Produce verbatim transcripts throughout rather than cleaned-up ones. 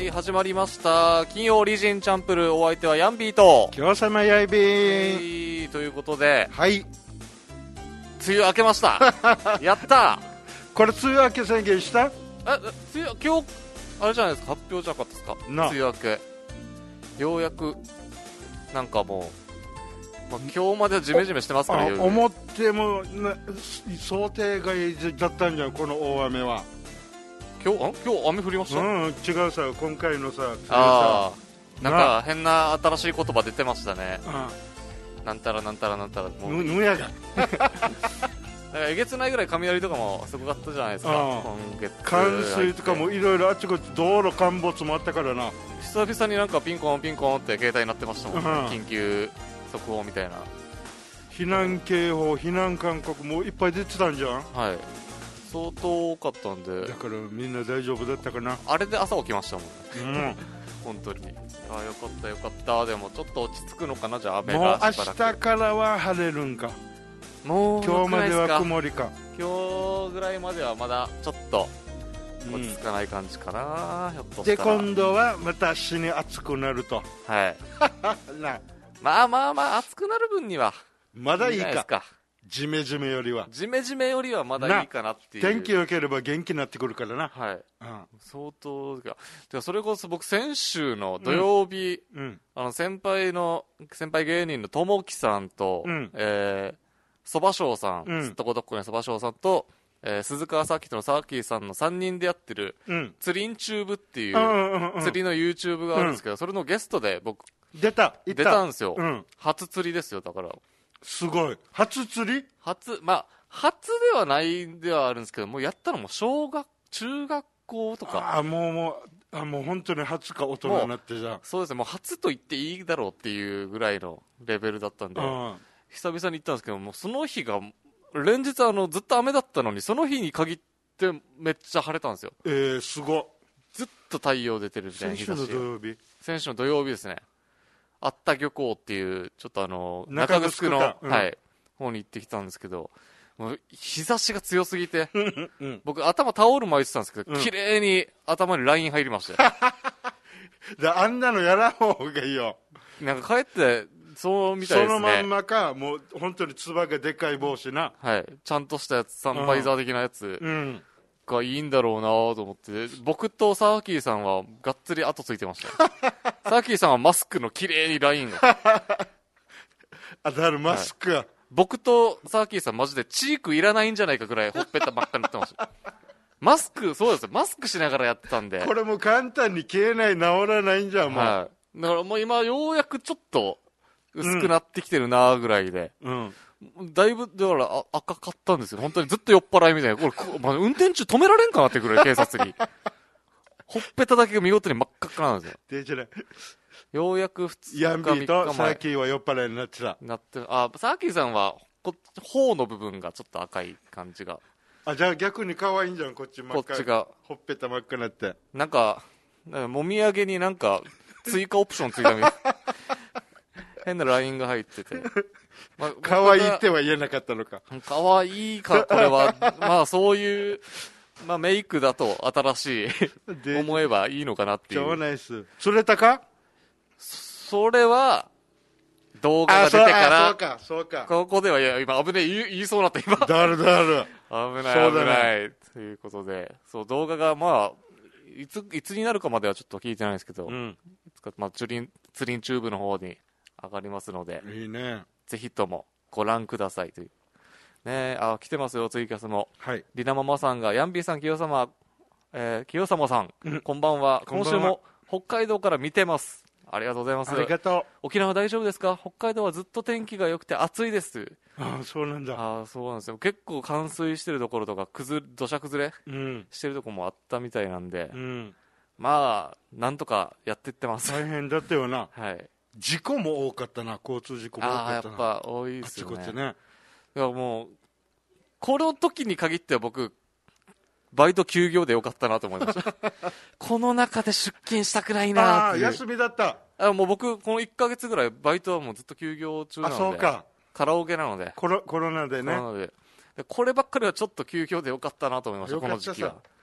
はい始まりました金曜リジンチャンプルー、お相手はヤンビーと今日様やいびー、 はい、ということではい梅雨明けましたやったこれ梅雨明け宣言したえ梅雨今日あれじゃないですか、発表じゃなかったですか、 な梅雨明けようやくなんかもう、まあ、今日まではジメジメしてますからね。 思ってもな想定外だったんじゃんこの大雨は。 今日あ今日雨降りました、 うん違うさ今回のさああなんか変な新しい言葉出てましたね。 あなんたらなんたらなんたらもうぬぬやがだからえげつないぐらい雷とかもすごかったじゃないですか、 ああ今月冠水とかもいろいろあちこち道路陥没もあったからな。 久々になんかピンコンピンコンって携帯になってましたもんね、 うん緊急速報みたいな。 避難警報避難勧告もいっぱい出てたんじゃん。 はい相当多かったんで、 だからみんな大丈夫だったかな。 あれで朝起きましたもんねうん本当に。ああよかったよかった。でもちょっと落ち着くのかな、じゃあ雨もうが明しばらく。 日からは晴れるんか。 もう今日まではくらいすか曇りか。 今日ぐらいまではまだちょっとうん落ち着かない感じかな、ひょっとでしたら。 今度はまた死に暑くなるとはいな。 まあまあまあ暑くなる分にはまだいいかじゃないですか。 ジメジメよりは。 ジメジメよりはまだいいかなっていう。 天気良ければ元気になってくるからな。 はいうん相当がでそれこそ僕先週の土曜日、 うんあの先輩の先輩芸人のともきさんと、 うんえー、そばしょうさん、 うんすっとこどっこいのそばしょうさんと、えー、鈴川サーキットのサーキーさんのさんにんでやってるうん釣りんチューブっていう、 うんうんうん釣りの YouTube があるんですけど、それのゲストで僕出た出たんですよ、 うん初釣りですよ。だからすごい初釣り。 初まあ初ではないではあるんですけど、もうやったのも小学中学校とか。 ああもうもうあもう本当に初か大人になってじゃん。 そうですね、もう初と言っていいだろうっていうぐらいのレベルだったんで、 うん久々に行ったんですけども、その日が連日あのずっと雨だったのに、その日に限ってめっちゃ晴れたんですよ。 えー、すごずっと太陽出てるみたいな日先週の差し。 土曜日先週の土曜日ですね。あった漁港っていうちょっとあの中中城の、 城かうんはい方に行ってきたんですけど、もう日差しが強すぎてうん僕頭タオル巻いてたんですけど、 うん綺麗に頭にライン入りましたよであんなのやらん方がいいよ。 なんか帰ってそうみたいですね。 そのまんまかもう本当につばがでかい帽子な。 はい、ちゃんとしたやつ、サンバイザー的なやつうんがいいんだろうなと思って、僕とサーキーさんはがっつり後ついてましたよサーキーさんはマスクの綺麗にラインがあだからマスクが、 僕とサーキーさんマジでチークいらないんじゃないかぐらいほっぺた真っ赤になってましたマスク、そうですよ、マスクしながらやってたんで、 これも簡単に消えない治らないんじゃんもう、 はい、だからもう今ようやくちょっと薄くなってきてるなぐらいで、 うんだいぶだからあ赤かったんですよ。本当にずっと酔っ払いみたいな。これこ、まあ、運転中止められんかなってくらい警察にほっぺただけが見事に真っ赤っかなんですよ。 でじゃないようやくふつかヤンビーみっとサーかまえキーは酔っ払いになってた。 なってあサーキーさんはこ頬の部分がちょっと赤い感じが、 あじゃあ逆に可愛いんじゃんこっち真っ赤い。 こっちがほっぺた真っ赤になって。 なんかなんかもみあげになんか追加オプションついたみたい変なラインが入ってて、まあ、 可愛いっては言えなかったのか。 かわいいかこれはまあそういう、まあ、メイクだと新しいで思えばいいのかなってい超う。 ナイス。釣れたか。 それは動画が出てかあらそうかそうか。 ここではいや今危ねえ言い言いそうになった今だるだる。 危ない危そうだねないということで、そう動画がまあいついつになるかまではちょっと聞いてないんですけど、 うんいつかまあツリンツリンチューブの方に上がりますので、 いいね。 ぜひともご覧くださいというね。あ来てますよツイキャスも。 はい。 リナママさんがヤンビーさん清様、えー、清様さん、 うんこんばんは。 こんばんは今週も北海道から見てます。ありがとうございます。 ありがと沖縄大丈夫ですか。北海道はずっと天気が良くて暑いです。 う。ああそうなんだ。 ああそうなんですよ。結構冠水してるところとか崩れ土砂崩れうんしてるところもあったみたいなんで、 うん。 まあなんとかやってってます。 大変だったよな。 はい。 事故も多かったな。交通事故も多ああやっかったな。 ぱ多いであっすよね。 ちこっちね。 いやもうこの時に限っては僕バイト休業でよかったなと思いましたこの中で出勤したくないなああっていう。 休みだった。 あもう僕このいっかげつぐらいバイトはもうずっと休業中なあので、 そうか。 カラオケなので、 コロコロナでね。 なのででこればっかりはちょっと休業でよかったなと思いましたよかったさこの時期は。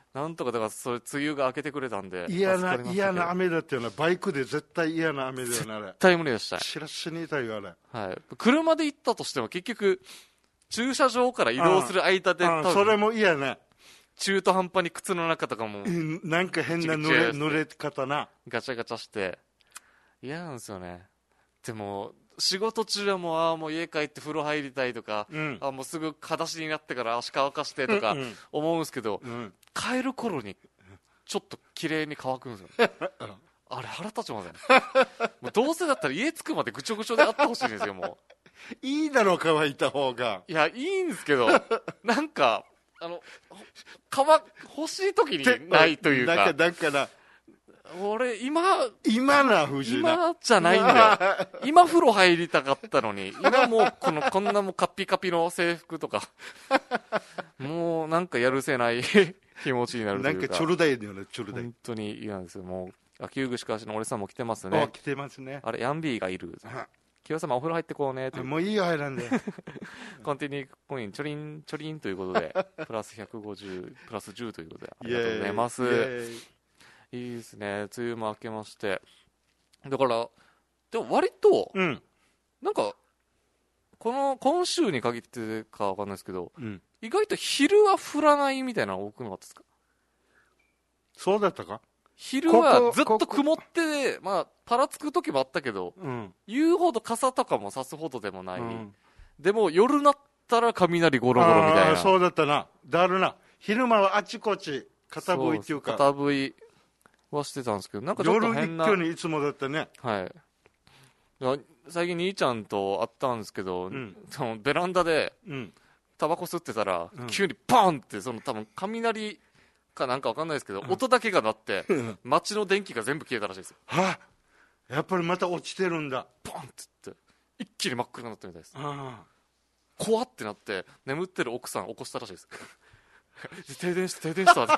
なんとかだからそれ梅雨が明けてくれたんで嫌な助かりましたけど嫌な雨だったよな。バイクで絶対嫌な雨だよな、あれ。 絶対無理でしたね。 知らしにいたよ、あれ。 はい、車で行ったとしても結局駐車場から移動する間で多分それも嫌な。 中途半端に靴の中とかもうんなんか変な濡れ濡れ方な。 ガチャガチャして嫌なんですよね。でも仕事中はもうああもう家帰って風呂入りたいとか、 うん、 あもうすぐ裸足になってから足乾かしてとか思うんですけど、 うんうん、 帰る頃にちょっと綺麗に乾くんですよあれ腹立ちませんもうどうせだったら家着くまでぐちょぐちょであってほしいんですよ。もういいだろう、乾いた方が。 いやいいんですけどなんかあの乾欲しい時にないというか、 だからだから俺今今な藤井な今じゃないんだよ今風呂入りたかったのに今もうこのこんなもうカッピカピの制服とかもうなんかやるせない気持ちになるというか、 なんかちょるだいだよね、ちょるだい。 本当に嫌なんですよ。もう秋口かしの俺さんも来てますね。 来てますね。 あれヤンビーがいる。清様お風呂入ってこうねという。 もういいよ、入らんで。 コンティニューコインちょりんちょりんということでプラスひゃくごじゅうプラスじゅうということでありがとうございます。いいですね。梅雨も明けまして、だからでも割と、うん、なんかこの今週に限ってかわかんないですけど、うん、意外と昼は降らないみたいなの多くなかったですか？ そうだったか？ 昼はずっと曇ってまあパラつく時もあったけど、うん、言うほど傘とかも差すほどでもない、うん、でも夜なったら雷ゴロゴロみたいな。 そうだったな。だるな。昼間はあちこち片吹いっていうか片吹いはしてたんですけど、なんかちょっと変な。 夜一挙にいつもだったね。 はい。最近兄ちゃんと会ったんですけど、うん、そのベランダでタバコ吸ってたら、うん、急にバーンってその多分雷かなんかわかんないですけど、うん、音だけが鳴って街の電気が全部消えたらしいですよ。 はあ、やっぱりまた落ちてるんだ。 ポンって言って一気に真っ暗になったみたいです。怖ってなって眠ってる奥さん起こしたらしいです停電した停電した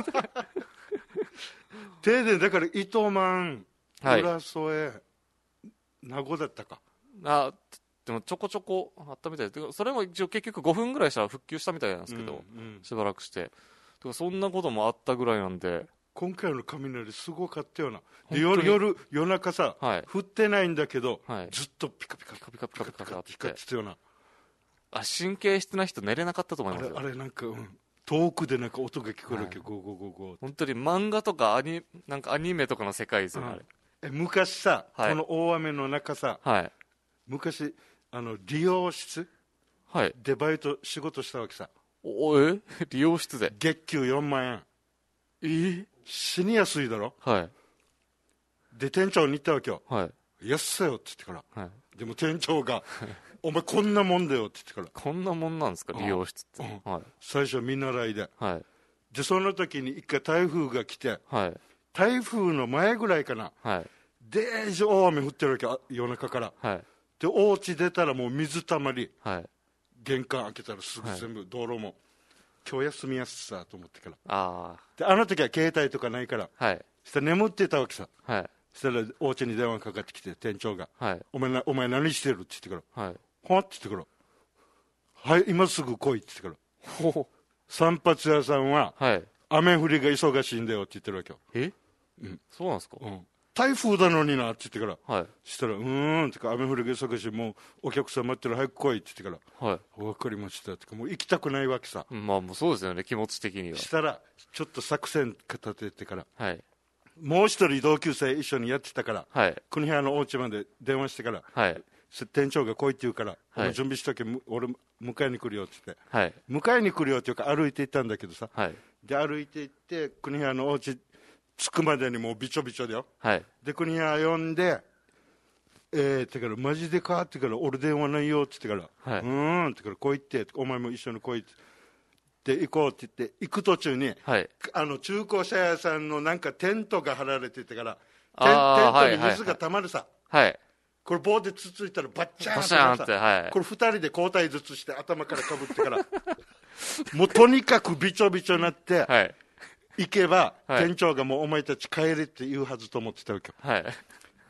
停電だから糸満、浦添、名護だったか。 あでもちょこちょこあったみたいです。それも一応結局ごふんぐらいしたら復旧したみたいなんですけど、うんうん、しばらくしてそんなこともあったぐらいなんで、 今回の雷すごかったよな。で夜夜夜中さ、はい、降ってないんだけど、はい、ずっとピカピカピカピカピカピカピカピカって言ってよな。 あ神経質な人寝れなかったと思いますよ。 あれあれなんか、うん、遠くでなんか音が聞こえるわけ、はい、ゴーゴーゴーゴー。 本当に漫画とかアニなんかアニメとかの世界ですよね、あれ。 え昔さ、はい、この大雨の中さ、はい、昔あの理容室、はい、でバイト仕事したわけさ。 おえ理容室で月給よんまんえん。 えー、 死にやすいだろ。 はい。 で店長に言ったわけよ。 はい。 安さよって言ってから。はい。でも店長がお前こんなもんだよって言ってから。 こんなもんなんですか理容室って。 うんはい、最初見習いで。 はい。 でその時に一回台風が来て。 はい。 台風の前ぐらいかな。はい。で大雨降ってるわけ夜中から。はい。でお家出たらもう水たまり。はい。玄関開けたらすぐ全部道路も、はい、今日休みやすさと思ってから。 あであの時は携帯とかないから、はい、そしたら眠ってたわけさ、はい、そしたらお家に電話かかってきて店長が、はい、お前なお前何してるって言ってから、はい、はって言ってからはい今すぐ来いって言ってからほ散髪屋さんは、はい、雨降りが忙しいんだよって言ってるわけよ。 え、うん、そうなんですか、 うん台風なのになって言ってから、はい、したらうーんってか雨降りが忙しいもうお客さん待ってる早く来いって言ってから、はい、分かりましたってかもう行きたくないわけさ。 まあもうそうですよね気持ち的には。 したらちょっと作戦立ててから、はい、もう一人同級生一緒にやってたから、はい、国原のお家まで電話してから、はい、店長が来いって言うから、はい、準備しとけ俺迎えに来るよって言って、はい、迎えに来るよっていうか歩いて行ったんだけどさ、はい、で歩いて行って国原のお家着くまでにもうびちょびちょだよ、はい、で国谷呼んでえーってからマジでかってから俺電話ないよって言ってから、はい、うーんってから来いってお前も一緒に来いって行こうって言って行く途中に、はい、あの中古車屋さんのなんかテントが張られててからテンテントに水がたまるさ、はいはい、これ棒でつついたらバッチャーンってなさ、はい、これふたりで交代ずつして頭からかぶってからもうとにかくびちょびちょになって、はい、行けば、はい、店長がもうお前たち帰れって言うはずと思ってたわけよ、はい、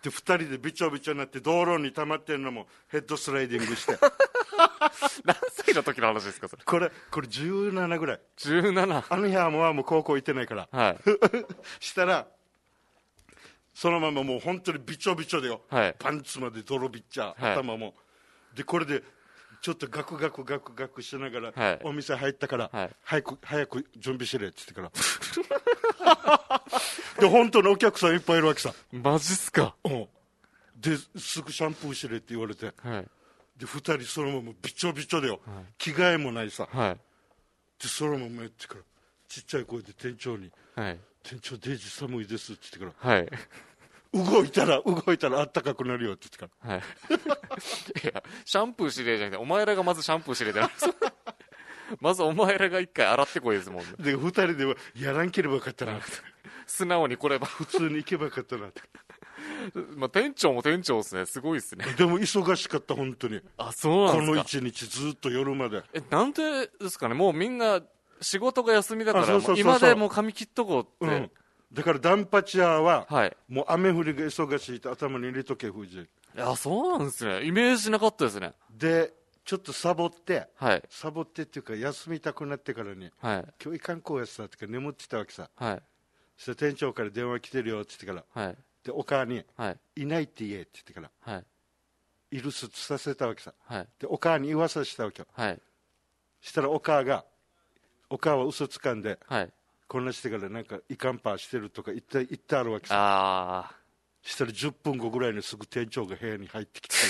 でふたりでびちょびちょになって道路に溜まってるのもヘッドスライディングして何歳の時の話ですかそれ。 これこれじゅうななぐらい。 じゅうなな。 あの日はもうもう高校行ってないから、 はい、 したらそのままもう本当にびちょびちょでよ、 はい、 パンツまで泥びっちゃ、 はい、 頭もでこれでちょっとガクガクガクガクしながら、はい、お店入ったから、はい、早く早く準備しれって言ってからで本当にお客さんいっぱいいるわけさ。 マジっすか。 うん、ですぐシャンプーしれって言われて、はい、でふたりそのままびちょびちょでよ、はい、着替えもないさ、はい、でそのままやってからちっちゃい声で店長に、はい、店長デイジ寒いですって言ってから、はい、動いたら動いたらあったかくなるよって言ってから、はい、 いやシャンプーしれじゃなくてお前らがまずシャンプーしれじゃないまずお前らが一回洗ってこいですもんね。 でふたりではやらんければよかったな素直に来れば普通に行けばよかったなってまあ店長も店長ですね。すごいですね。 でも忙しかった本当に。 あ、そうなんですか。 この一日ずっと夜まで。 え、なんでですかね。もうみんな仕事が休みだから、今でもう髪切っとこうって、うん、 だからダンパチアは、はい、もう雨降りが忙しいと頭に入れとけ藤井。いや、そうなんですね。イメージなかったですね。 でちょっとサボって、はい、サボってっていうか休みたくなってからに、はい、今日いかんこうやつさってか眠ってたわけさ、はい、そして店長から電話来てるよって言ってから、はい、でお母に、はい、いないって言えって言ってから、はい、いるすさせたわけさ、はい、でお母に言わさせたわけよ、はい、したらお母がお母は嘘つかんで、はい、こんなしてからなんかいかんぱしてるとか言って言ってあるわけさ。あしたらじゅっぷんごぐらいにすぐ店長が部屋に入ってきて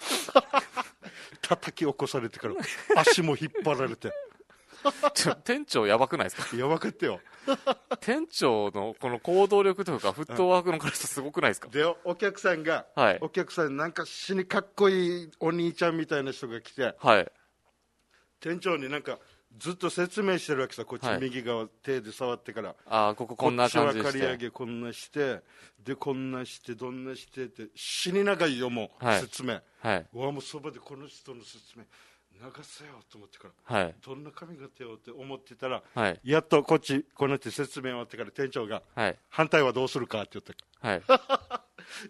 叩き起こされてから足も引っ張られてちょ店長やばくないですか。 やばかったよ店長のこの行動力というかフットワークの軽さすごくないですか。 でお客さんが、はい、お客さんなんか死にかっこいいお兄ちゃんみたいな人が来て、はい、店長になんかずっと説明してるわけさ。こっち右側、はい、手で触ってから、 あこここんな感じでして、 こっちは刈り上げこんなしてでこんなしてどんなしてって死に長いよもう、はい、説明、はい、うわもうそばでこの人の説明流せよと思ってから、はい、どんな髪型よって思ってたら、はい、やっとこっちこうなって説明終わってから店長が、はい、反対はどうするかって言ったから、はい、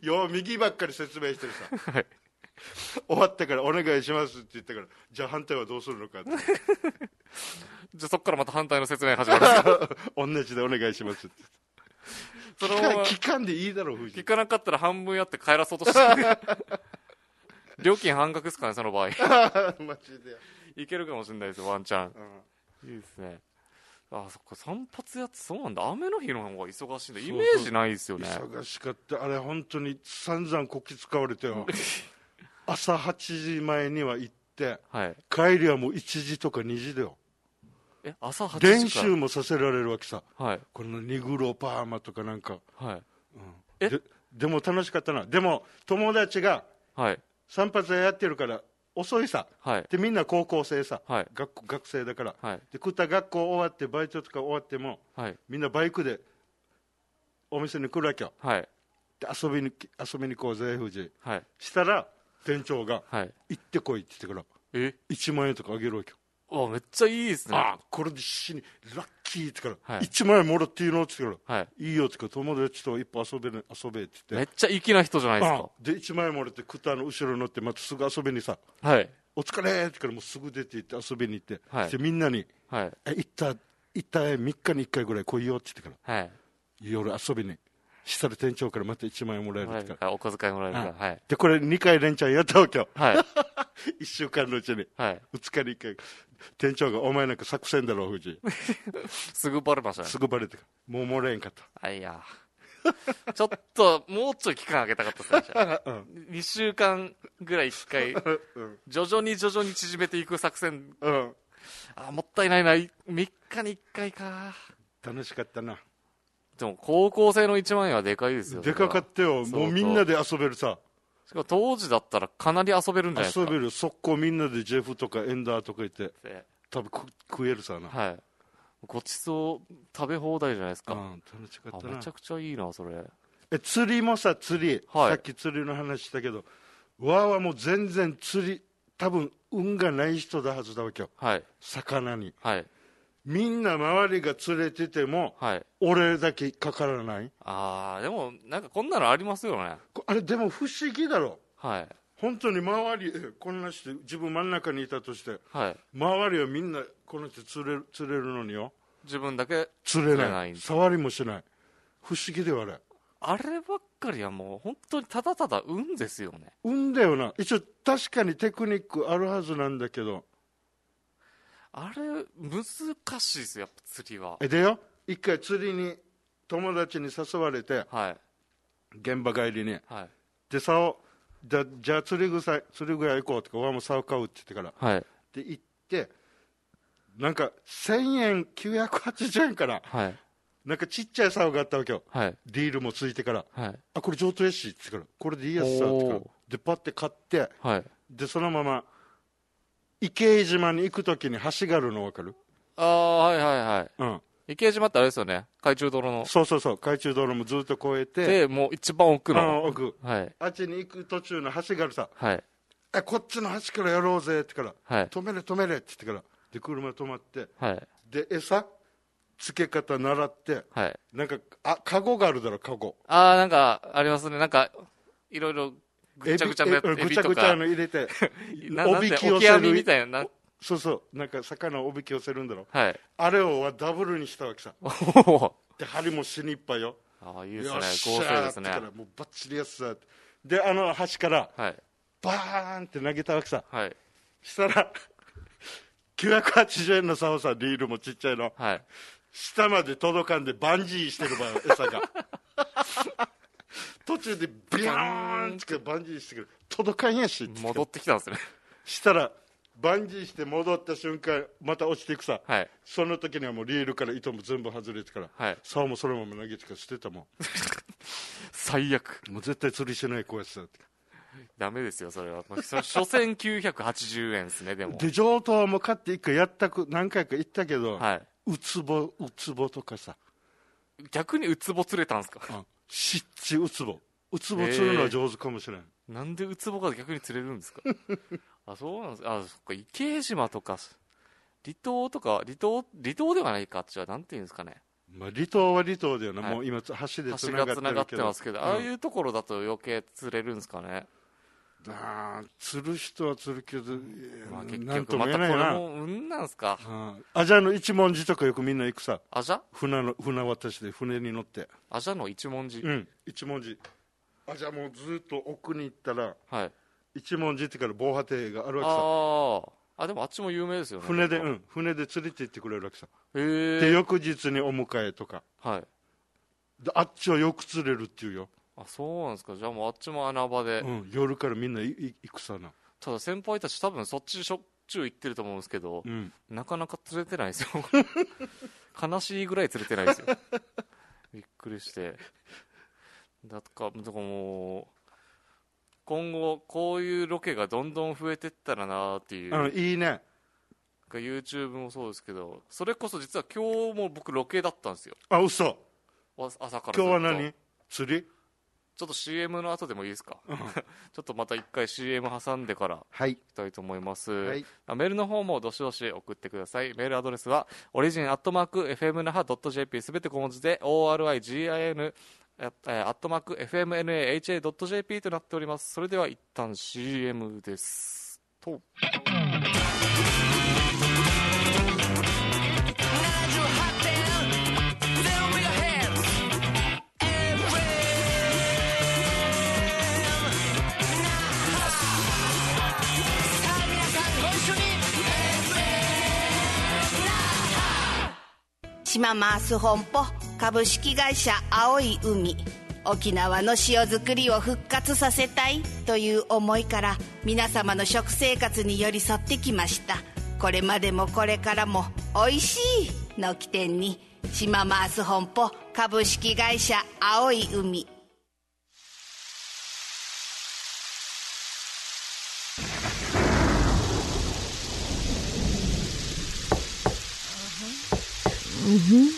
よ右ばっかり説明してるさ、はい、終わってからお願いしますって言ったから、じゃあ反対はどうするのかってじゃあそこからまた反対の説明始まるんですか同じでお願いしますってそのまま聞かんでいいだろう。 聞かなかったら半分やって帰らそうとして料金半額ですかねその場合マジでいけるかもしれないですよワンチャン、うん、いいですね。あそっか散髪やつそうなんだ。雨の日の方が忙しいんだ。イメージないですよね。 そうそう忙しかった。あれ本当に散々こき使われてよ朝はちじまえには行って、はい、帰りはもういちじとかにじだよ。 え朝はちじから練習もさせられるわけさ、はい、このニグロパーマとかなんか、はいうん、え で, でも楽しかったな。でも友達が、はい、散髪屋やってるから遅いさ、はい、でみんな高校生さ、はい、学, 学生だから、はい、で食った学校終わってバイトとか終わっても、はい、みんなバイクでお店に来るわけよ、はい、で遊びに遊びに行こうぜ藤井、はい、したら店長が、はい、行ってこいって言ってからえいちまんえんとかあげるわけよ。 あめっちゃいいですね。 あこれで死にラッキーってから、はい、いちまんえんもらっていいのって言ってから、はい、いいよってから友達と一歩遊べ、ね、遊べって言ってめっちゃ粋な人じゃないですか。 でいちまんえんもらってクタの後ろに乗ってまたすぐ遊びにさ、はい、お疲れってからもうすぐ出て行って遊びに行って、はい、でみんなに、はい、え行った行ったみっかにいっかいぐらい来いよって言ってから、はい、夜遊びにしたら店長からまたいちまんえんもらえるってから、 はい、お小遣いもらえるから、はい、 でこれにかい連チャンやったわけよ、はい、いっしゅうかんのうちに、はい、ふつかにいっかい店長がお前なんか作戦だろ藤井すぐバレましたね。 すぐバレてもうもらえんかった。 あいやちょっともうちょい期間あげたかったですね、うん、にしゅうかんぐらいいっかい、うん、徐々に徐々に縮めていく作戦、うん、あもったいないな。みっかにいっかいか。 楽しかったな。 でも高校生のいちまんえんはでかいですよ。 でかかったよ。もうみんなで遊べるさ。 しかも当時だったらかなり遊べるんじゃないですか。 遊べる。速攻みんなでジェフとかエンダーとかいて多分食えるさな。はい。 ごちそう食べ放題じゃないですか。うん、 楽しかったな。 めちゃくちゃいいなそれ。 え釣りもさ釣り、はい、さっき釣りの話したけどわーはもう全然釣り多分運がない人だはずだわけよ、はい、魚に、はい、 みんな周りが連れてても、はい、俺だけかからない。 ああ、でもなんかこんなのありますよね。 あれでも不思議だろ。 はい。 本当に周りこんなして自分真ん中にいたとして、 はい、 周りはみんなこの人釣れる釣れるのによ。 自分だけ釣れない。触りもしない。不思議ではあれ。 あればっかりはもう本当にただただ運ですよね。 運だよな。一応確かにテクニックあるはずなんだけど、 あれ難しいですよ、やっぱ釣りは。 えでよ、一回釣りに友達に誘われて、 はい、 現場帰りに、 はい、 で竿だじゃあ釣り具さ釣り具屋行こうとか、俺も竿買うって言ってから、 はい、 で行ってなんかせんえんきゅうひゃくはちじゅうえんかな、 はい、 なんかちっちゃい竿があったわけよ、 はい、 リールもついてから、 はい、 あこれ上等やしって言ってから、これでいいやつさって言ってからでパッて買って、 はい、 でそのまま池江島に行くときに橋があるの分かる？ ああ、はいはいはい、 うん、 池江島ってあれですよね、海中道路の。 そうそうそう、海中道路もずっと越えて、 でもう一番奥の、 あ奥、 はい、 あっちに行く途中の橋があるさ、 はい、 えこっちの橋からやろうぜってから、 はい、 止めれ止めれって言ってから、で車止まって、 はい、 で餌つけ方習って、 はい、 なんかあカゴがあるだろ、カゴ。 ああ、なんかありますね、なんかいろいろぐちゃぐちゃのやつ、 ぐちゃぐちゃの入れておびき寄せるみたいな、 そうそう、なんか魚をおびき寄せるんだろ、 はい、 あれをダブルにしたわけさで針も死にいっぱいよ。 ああ、いいですね、合成ですね。 もうバッチリやつさで、あの橋から、 はい、 バーンって投げたわけさ、 はい、 したらきゅうひゃくはちじゅうえんの竿さ、リールもちっちゃいの、 はい、 下まで届かんでバンジーしてる場合餌が途中でビヨーンってバンジーしてくる、届かんやし戻ってきたんですね。 したらバンジーして戻った瞬間また落ちていくさ、 はい、 その時にはもうリールから糸も全部外れてから、はい、竿もそのまま投げてから捨てたもん最悪、 もう絶対釣りしないこうやつだって。 ダメですよそれは。所詮きゅうひゃくはちじゅうえんですね。でもで上等も買って一回やったく何回か行ったけど、 はい、 ウツボウツボとかさ、 逆にウツボ釣れたんですか？ 湿地ウツボ、ウツボ釣るのは上手かもしれない、 えー、なんでウツボが逆に釣れるんですか？あ、そうなんですか。あ、そっか、池江島とか離島とか、離島離島ではないか、じゃあなんていうんですかね、 まあ、離島は離島だよな、はい、もう今橋でつながってるけど、 橋がつながってますけど、うん、ああいうところだと余計釣れるんですかね。 あ釣る人は釣るけど、 まあ、結局またこれも運なんすか。 アジャの一文字とかよくみんな行くさ。 アジャ船の船渡しで船に乗って、 アジャの一文字、 うん、一文字、アジャもうずっと奥に行ったら、 はい、 一文字ってから防波堤があるわけさ。 ああ、でもあっちも有名ですよね。 船で、うん、船で連れて行ってくれるわけさ。 へえ。 で翌日にお迎えとか、 はい、 であっちはよく釣れるっていうよ。 あ、そうなんですか。じゃあもうあっちも穴場で、 うん、夜からみんな行くさな。 ただ先輩たち多分そっちしょっちゅう行ってると思うんですけど、うん、なかなか釣れてないですよ悲しいぐらい釣れてないですよびっくりして。だからだからもう今後こういうロケがどんどん増えてったらなっていう、 うん、いいね。 YouTube もそうですけど、それこそ実は今日も僕ロケだったんですよ。 あ、嘘。 朝からずっと。 今日は何釣り？ ちょっと シーエム の後でもいいですか、うん、ちょっとまた一回 シーエム 挟んでからいきたいと思います、はい、メールの方もどしどし送ってください。メールアドレスはオリジンアットマーク エフエムナハドットジェーピー すべて小文字で オーアールアイジーアイエヌ アットマーク エフエムエヌエーエイチエードットジェーピー となっております。それでは一旦 シーエム ですと。 島マース本舗株式会社青い海、沖縄の塩作りを復活させたいという思いから皆様の食生活に寄り添ってきました。これまでもこれからもおいしいの起点に島マース本舗株式会社青い海。Mm-hmm.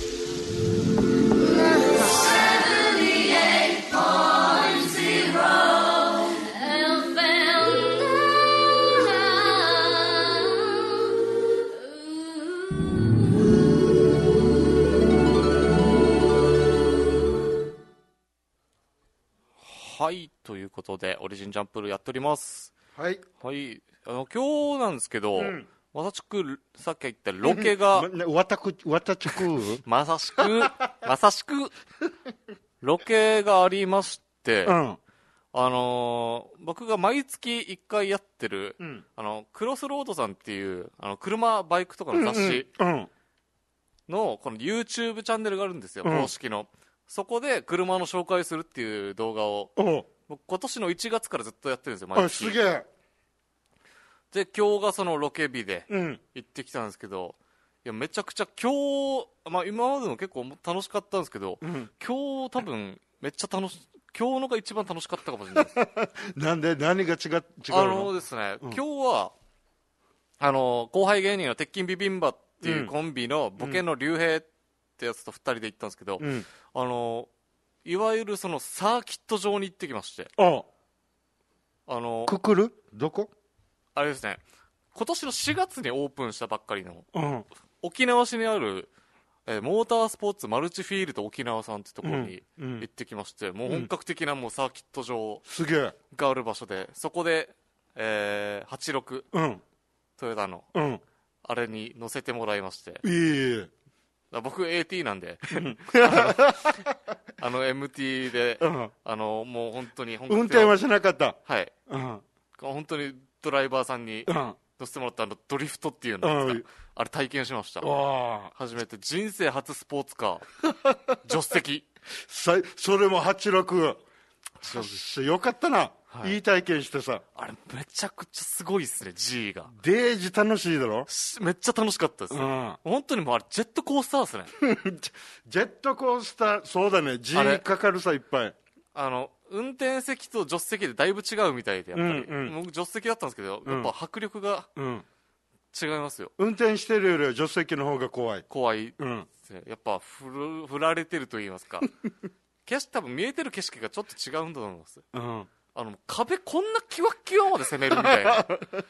seventy-eight point zero F M ということでオリジンジャンプルやっております。 はい、 はい、あの今日なんですけど、うん、まさしくさっき言ったロケが、 うん、わたくわたちくまさしくまさしくロケがありまして、うん、あのー、僕が毎月いっかいやってる、うん、あのクロスロードさんっていうあの車バイクとかの雑誌のこの YouTube チャンネルがあるんですよ、うん、公式の。そこで車の紹介するっていう動画を僕今年のいちがつからずっとやってるんですよ、毎月。 あ、すげえ。 で今日がそのロケ日で行ってきたんですけど、うん、いやめちゃくちゃ今日、まあ、今までも結構楽しかったんですけど、うん、今日多分めっちゃ楽し今日のが一番楽しかったかもしれないですなんで何が違うの？ あのですね、うん、今日はあの後輩芸人の鉄筋ビビンバっていうコンビのボケの竜兵ってやつとふたりで行ったんですけど、うん、あのいわゆるそのサーキット場に行ってきまして、 ああのくくるどこあれですね、今年のしがつにオープンしたばっかりの、うん、沖縄市にあるえー、モータースポーツマルチフィールド沖縄さんってところに行ってきまして、うんうん、もう本格的なもうサーキット場がある場所で、そこで、えー、はちじゅうろく、うん、トヨタの、うん、あれに乗せてもらいまして、 いいいい僕 エーティー なんであの エムティー で、うん、あのもう本当に本運転はしなかった。 はい、うん、本当にドライバーさんに、うん乗せてもらったあのドリフトっていうのですか、うん、あれ体験しました。初めて人生初スポーツカー助手席それもはちじゅうろくよかったな、はい、いい体験してさ。 あれめちゃくちゃすごいっすね。 G がデージ楽しいだろ。 めっちゃ楽しかったです、うん、本当にもうあれジェットコースターですねジェットコースターそうだね。 G かかるさいっぱい。 あの運転席と助手席でだいぶ違うみたいで、やっぱり、うんうん、僕助手席だったんですけど、うん、やっぱ迫力が違いますよ、 うん、運転してるよりは助手席の方が怖い怖い、うん、やっぱ振, 振られてると言いますか景色多分見えてる景色がちょっと違うんだと思います、うん、あの壁こんなキワッキワまで攻めるみたいな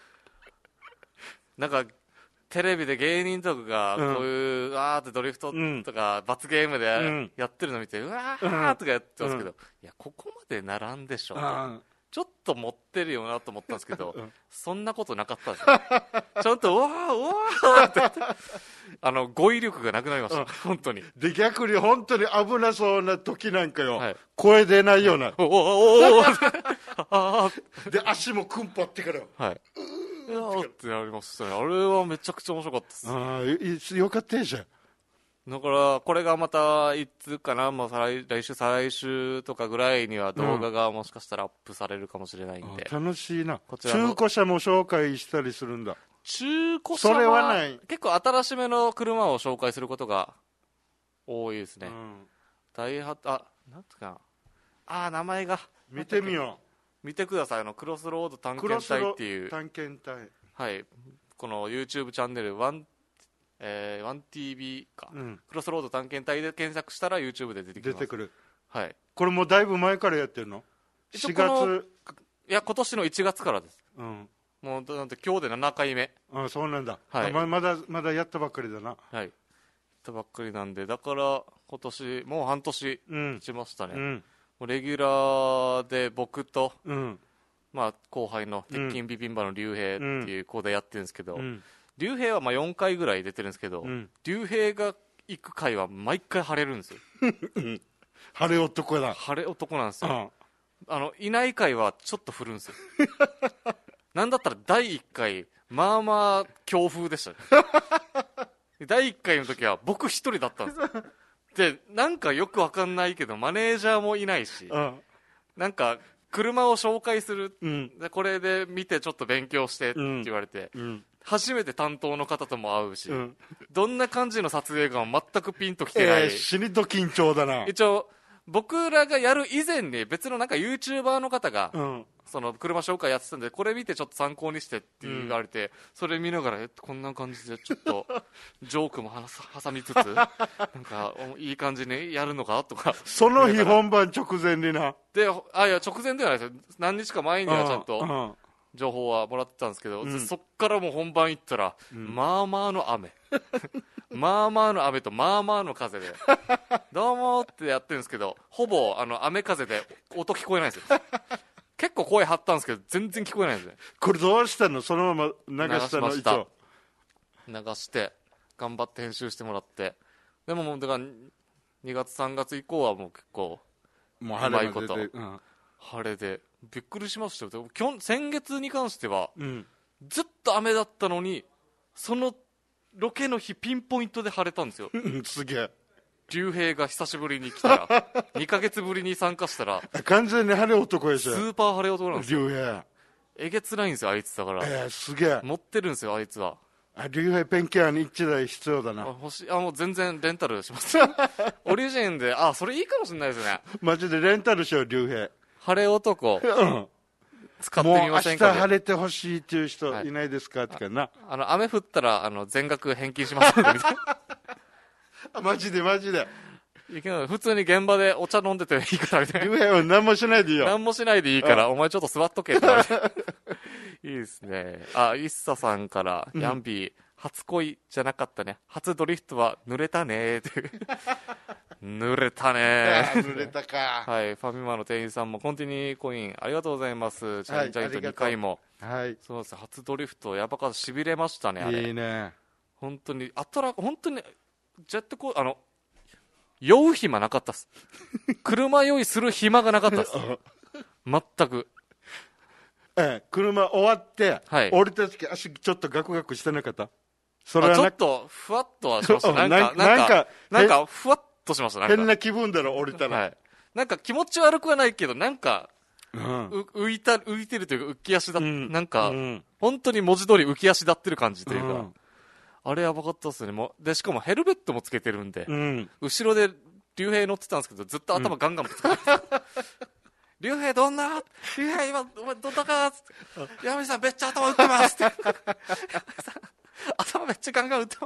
なんかテレビで芸人とかがこういう、うん、あーってドリフトとか罰ゲームでやってるの見て、うん、うわーとかやってますけど、うん、いやここまで並んでしょ、うん、ちょっと持ってるよなと思ったんですけど、うん、そんなことなかったんですよちゃんとうわーうわーってあの語彙力がなくなりました、うん、本当に。 で逆に本当に危なそうな時なんかよ、はい、声出ないような、おおおで足もクンパってからはいいやーってなりましたね。あれはめちゃくちゃ面白かったです。 ああよかったじゃん。 だからこれがまたいつかな、まあ、来, 来週再来週とかぐらいには動画がもしかしたらアップされるかもしれないんで、 うん、楽しいな。こちら中古車も紹介したりするんだ。 中古車はそれはない結構新しめの車を紹介することが多いですね、うん、ダイハあなんつうかなあ名前が見てみよう見てください。あのクロスロード探検隊っていう探検隊、 はい、この YouTube チャンネルワン、えー、ワンティービー か、うん、クロスロード探検隊で検索したら YouTube で出てきます。 出てくる、 はい、 これもだいぶ前からやってるの？しがついや今年のいちがつからです、うん、もうなんて今日でななかいめ。 あそうなんだ、はい、ま, まだまだやったばっかりだな。 はいやったばっかりなんで、だから今年もう半年経ちましたね、うんうんレギュラーで僕と、うんまあ、後輩の鉄筋ビビンバの竜兵っていう子でやってるんですけど、うん、竜兵はまあよんかいぐらい出てるんですけど、うん、竜兵が行く回は毎回晴れるんですよ晴れ男だ。 晴れ男なんですよ。ああのいない回はちょっと降るんですよなんだったらだいいっかいまあまあ強風でした、ね、だいいっかいの時は僕一人だったんですよでなんかよくわかんないけどマネージャーもいないし、うん、なんか車を紹介する、うん、でこれで見てちょっと勉強してって言われて、うん、初めて担当の方とも会うし、うん、どんな感じの撮影かも全くピンときてない、えー、 死にと緊張だな。 一応僕らがやる以前に別のなんか YouTuber の方が、うん、その車紹介やってたんでこれ見てちょっと参考にしてって言われて、うん、それ見ながらえこんな感じでちょっとジョークも挟みつつなんかいい感じにやるのかとかその日本番直前になであいや直前ではないですよ。何日か前にはちゃんと情報はもらってたんですけど、うん、そっからもう本番行ったら、うん、まあまあの雨まあまあの雨とまあまあの風でどうもってやってるんですけどほぼあの雨風で音聞こえないんですよ結構声張ったんですけど全然聞こえないんですね。 これどうしたの？そのまま流したの？ 流しました。流して頑張って編集してもらって、でももうだからにがつさんがつ以降はもう結構もううまいこと、 晴れが出て、うん、 晴れでびっくりしましたよ。今日先月に関しては、 うん、ずっと雨だったのにそのロケの日ピンポイントで晴れたんですよ。 すげえ。 竜兵が久しぶりに来たらにかげつぶりに参加したら完全に晴れ男やし、スーパー晴れ男なんですよ。 竜兵えげつないんですよあいつ。だから、 えー、すげえ持ってるんですよあいつは。 あ、竜兵ペンケアにいちだい必要だな。 あ、欲しい。あ、もう全然レンタルしますオリジンで。あ、それいいかもしれないですね。 マジでレンタルしよう竜兵。 晴れ男、うん、使ってみませんか、ね、 もう明日晴れてほしいっていう人いないですか、はい、ってかな。 あの雨降ったらあの全額返金しますのでみたいなマジでマジでいけない。普通に現場でお茶飲んでていいからみたいな。 竜兵は何もしないでいいよ。 何もしないでいいから、お前ちょっと座っとけって言われていいですね。あ、イッサさんから、ヤンビー、うん、初恋じゃなかったね。初ドリフトは濡れたねーって濡れたねー濡れたか。 はい、ファミマの店員さんもコンティニーコインありがとうございます。チャリンチャリンとにかいも。 はい。 そうです。初ドリフトやばかった。しびれましたね、あれ。 いいね。 本当に、あとら、本当に、ジェットコー、あの、酔う暇なかったっす。車酔いする暇がなかったっす。全く。 ええ、車終わって、はい、降りた時足ちょっとガクガクしてなかった？それはちょっとふわっとはしました。なんか、なんか、なんかふわっとしました。なんか変な気分だろ、降りたら。はい。 なんか気持ち悪くはないけど、なんか、うん、浮いた、浮いてるというか浮き足だ、うん、なんか、うん、本当に文字通り浮き足立ってる感じというか、うん、あれやばかったっすね。もうで、しかもヘルメットもつけてるんで、うん、後ろで竜兵乗ってたんですけど、ずっと頭ガンガンぶつかってた。竜兵どんな竜兵今、お前どんなか山口さんめっちゃ頭打ってますって。頭めっちゃガンガン打ってます。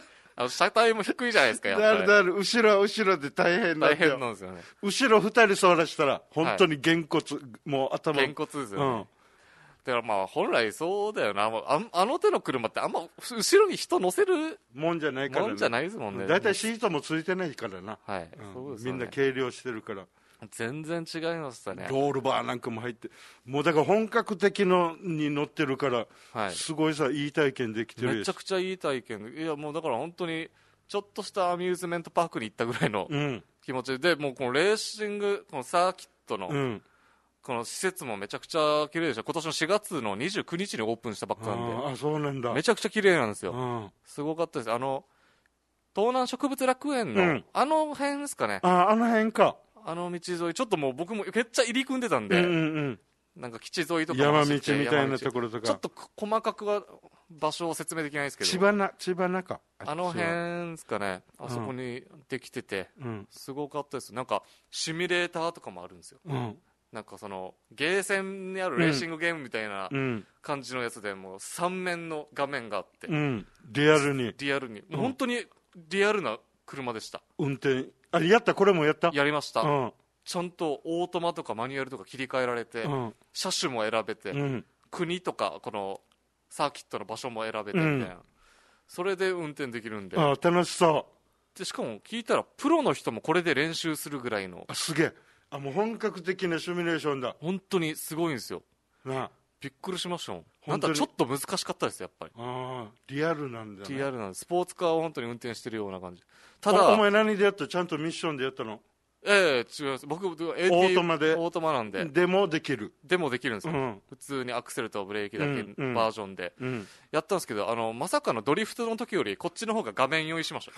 あの車体も低いじゃないですか、やっぱり。 だるだる、後ろは後ろで大変なんだよ。 大変なんですよね。 後ろ二人座らしたら、本当にげんこつ、はい、もう頭。 げんこつですよね。うん、だからまあ、本来そうだよな。あ, あの手の車ってあんま、後ろに人乗せるもんじゃないからね。 もんじゃないですもんね。 だいたいシートもついてないからな。 はい。 うん、 そうですよね。 みんな軽量してるから。 全然違いましたね。 ロールバーなんかも入って、もうだから本格的のに乗ってるから、はい、すごいさ、いい体験できてる。 めちゃくちゃいい体験。いや、もうだから本当に、ちょっとしたアミューズメントパークに行ったぐらいの気持ちで、うん、でもうこのレーシング、このサーキットの、うん、この施設もめちゃくちゃ綺麗でした。今年のしがつのにじゅうくにちにオープンしたばっかなんで。 ああ、そうなんだ。 めちゃくちゃ綺麗なんですよ。うん、すごかったです。あの、東南植物楽園の、うん、あの辺ですかね。 ああ、あの辺か。 あの道沿い、ちょっともう僕もめっちゃ入り組んでたんで、うんうんうん、なんか基地沿いとか山道みたいなところとか、 ちょっと細かくは場所を説明できないですけど、 千葉な、千葉中、 あの辺ですかね、あそこにできてて、うん、すごかったです。なんかシミュレーターとかもあるんですよ。うん、なんかそのゲーセンにあるレーシングゲームみたいな感じのやつで、もうさん面の画面があって、うん、 リアルに、 リアルに、うん、本当にリアルな車でした。 運転、あれやった、これもやった、 やりました。うん、ちゃんとオートマとかマニュアルとか切り替えられて、うん、車種も選べて、うん、国とかこのサーキットの場所も選べてみたいな、うん、それで運転できるんで、 あ、楽しそうで、しかも聞いたらプロの人もこれで練習するぐらいの、 あ、すげえ、あ、もう本格的なシミュレーションだ。 本当にすごいんですよ。なあ、びっくりしましたもん。なんだちょっと難しかったですやっぱり。 ああ、リアルなんだね。 リアルなんです。スポーツカーを本当に運転してるような感じ。ただお, お前何でやった？ちゃんとミッションでやったの？ ええ、違います。僕、オートマで。 オートマなんで。 でもできる。 でもできるんですよ。うん、普通にアクセルとブレーキだけバージョンで。うんうん、やったんですけど、あの、まさかのドリフトの時より、こっちの方が画面用意しました。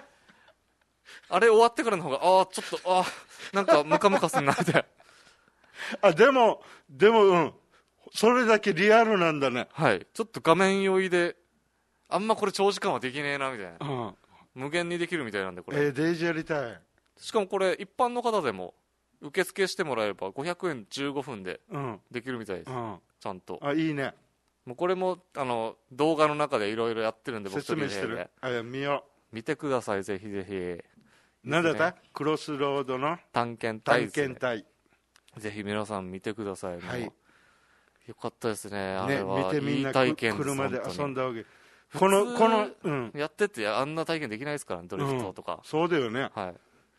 あれ終わってからの方が、ああ、ちょっと、ああ、なんかムカムカすんなって。 あ、でも、でも、うん。それだけリアルなんだね。 はい。ちょっと画面用意で、あんまこれ長時間はできねえな、みたいな。うん、無限にできるみたいなんで、これ。 えー、デイジやりたい。 しかもこれ一般の方でも受付してもらえればごひゃくえんじゅうごふんでできるみたいです、うん、ちゃんと。 あ、いいね。 もうこれもあの動画の中でいろいろやってるんで、 僕説明してる。あ、見よう。見てください、ぜひぜひ。 何だった、ね、クロスロードの探検隊、 ね、探検隊、 ぜひ皆さん見てください。 はい、 よかったですね。あれはね、見てみんないい体験です。 車で遊んだわけ。このこの、 うん、やっててあんな体験できないですからね、ドリフトとか、 うん、そうだよね。 はい。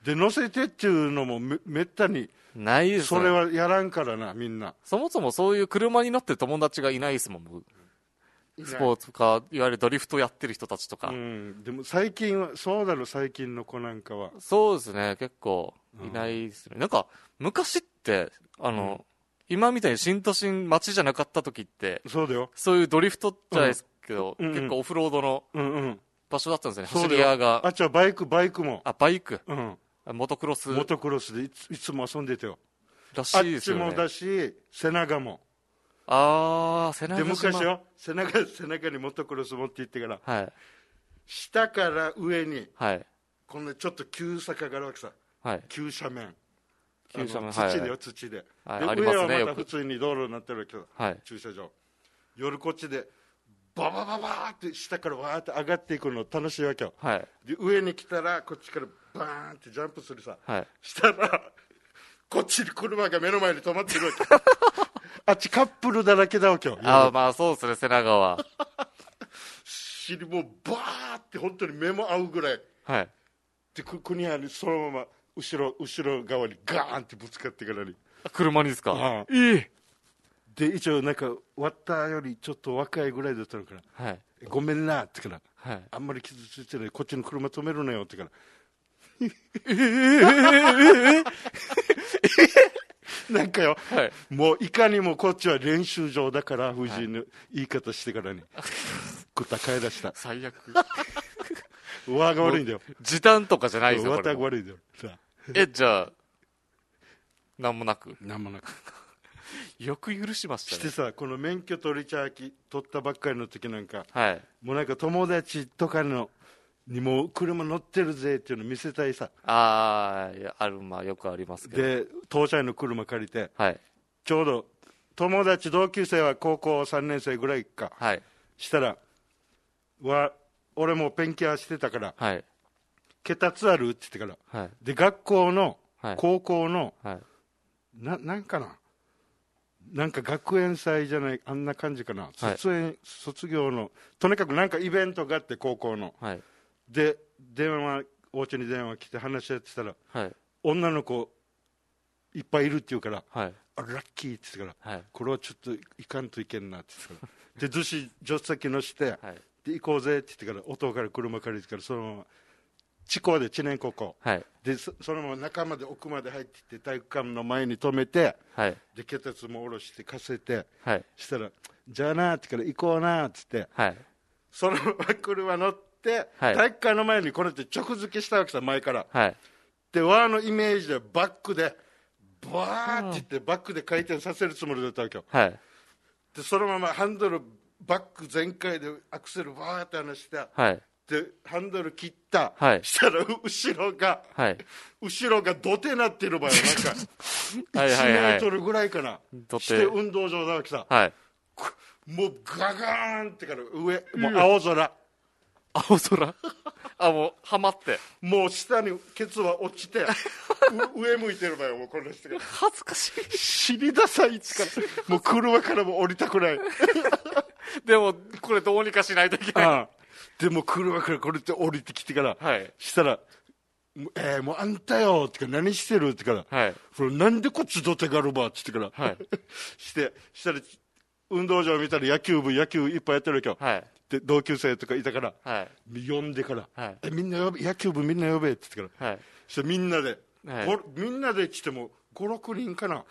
で乗せてっていうのも め, めったにないですね。 それはやらんからな、みんな。 そもそもそういう車に乗ってる友達がいないですもん、僕。スポーツか、いわゆるドリフトやってる人たちとか。 うん、でも最近は、そうだろ、最近の子なんかは。 そうですね、結構いないですね。うん、なんか、昔って、あの、うん、今みたいに新都心街じゃなかった時って、 そうだよ。 そういうドリフトじゃないですけど、うん、結構オフロードの場所だったんですよね、走り屋が。 あっちはバイク、バイクも。 あ、バイク。 うん。 モトクロス。 モトクロスでい つ, いつも遊んでたよ。 らしいですよね。 あっちもだし、背中も。 あー、背中で、昔よ、背中、背中にモトクロス持って行ってから、 はい、 下から上に、 はい、 こんなちょっと急坂があるわけさ。 はい、 急斜面。 急斜面、 土でよ、はいはい、土で。 はい、 で、 ありますね、 上はまた普通に道路になってるわけよ、 はい、 駐車場。夜こっちで、ババババーって下からわーって上がっていくの楽しいわけよ。 はい、 で、上に来たら、こっちからバーンってジャンプするさ。 はい、 したら、こっちに車が目の前に止まってるわけ。あっちカップルだらけだわけよ。 ああ、まあそうですね、背中は。 尻もバーって本当に目も合うぐらい。 はい。 で、国谷にそのまま後ろ、後ろ側にガーンってぶつかってからに。 車にですか？ ああ、 いい。 で、一応なんか、割ったよりちょっと若いぐらいだったのから、 はい、 ごめんなってから、 はい、 あんまり傷ついてない、こっちの車止めるなよってから、 えー、 なんかよ、 はい、 もういかにもこっちは練習場だから、藤井の言い方してからに、ぐった帰らした。 最悪。 わが悪いんだよ。 時短とかじゃないですよ。 わが悪いんだよ。 え、じゃあ、なんもなく。 なんもなく。 よく許しましたね。 してさ、この免許取りちゃき取ったばっかりの時なんか、 はい、 もうなんか友達とかのにも車乗ってるぜっていうの見せたいさ。 ああ、いや、ある、まあよくありますけど。 で、父ちゃんの車借りて、 はい、 ちょうど友達同級生は高校さんねん生ぐらいか、 はい、 したらわ俺もペンキ屋してたから、 はい、 血圧あるって言ってから、 はい、 で学校の、 はい、 高校の、 はい、 ななんかななんか学園祭じゃない、あんな感じかな、卒園、はい、卒業のとにかくなんかイベントがあって、高校の、はい、で電話、お家に電話来て話し合ってたら、はい、女の子いっぱいいるって言うから、はい、あラッキーって言ってから、はい、これはちょっといかんといけんなって言ってからで、逗子助手席乗して、はい、で行こうぜって言ってから、弟から車借りてから、そのまま地高で知念高校、はい、で そ, そのまま中まで奥まで入っていって体育館の前に止めて、はい、で血圧も下ろしてかせて、はい、したらじゃあなってから行こうなって言って、はい、そのまま車乗って、はい、体育館の前にこれって直付けしたわけさ、前から、はい、でわーのイメージでバックでバーって言ってバックで回転させるつもりだったわけよ、はい、でそのままハンドルバック全開でアクセルバーって離して、はい、でハンドル切った、はい、したら後ろが、はい、後ろが土手なってる場合なんかいちメートルぐらいかな、はいはいはい、して運動場だわけさ、はい、もうガガーンってから上もう青空、 青空あ、もうはまってもう下にケツは落ちて上向いてる場合もうこの人が恥ずかしい、 死になさいってからもう車からも降りたくないでもこれどうにかしないといけない。ああ、 でも車からこれって降りてきてから、はい、したらえー、もうあんたよってか何してるってから、はい、それなんでこっち土手があるばって言ってから、はい、してしたら運動場見たら野球部野球いっぱいやってるわけよ、はい、で同級生とかいたから、はい、呼んでから、はい、えみんな呼べ野球部みんな呼べって言ってから、はい、してみんなで、はい、みんなで来てもごろくにんかな、はい、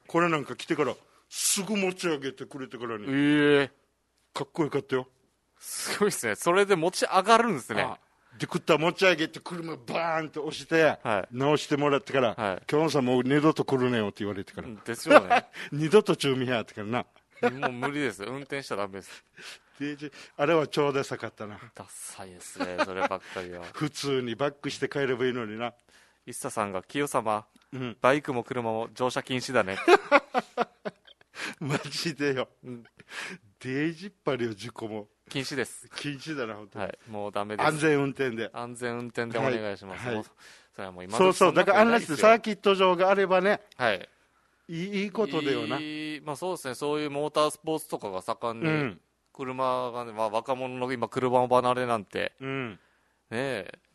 これなんか来てからすぐ持ち上げてくれてからに、えー、かっこよかったよ。 すごいですね。それで持ち上がるんですね。ああで食った持ち上げて車バーンって押して、はい、直してもらってから、はい、今日さんもう二度と来るねよって言われてからですよね二度と中見やってからなもう無理ですよ、運転しちゃダメです。 あれはちょうどさかったな。 ダッサいですね、そればっかりは。 普通にバックして帰ればいいのにな。 一茶さんが清様、うん、バイクも車も乗車禁止だねマジでよ、うん、デイジっぱりよ、事故も禁止です。 禁止だな本当に、 はい、もうダメです。 安全運転で安全運転でお願いします、はいはい、それはもう今そうそう、だからあんなしてサーキット場があればね、はい、いい、いいことだよな。 いい、まあ、そうですね、そういうモータースポーツとかが盛んに、うん、車が、ね、まあ、若者の今車を離れなんて、うん、ねえ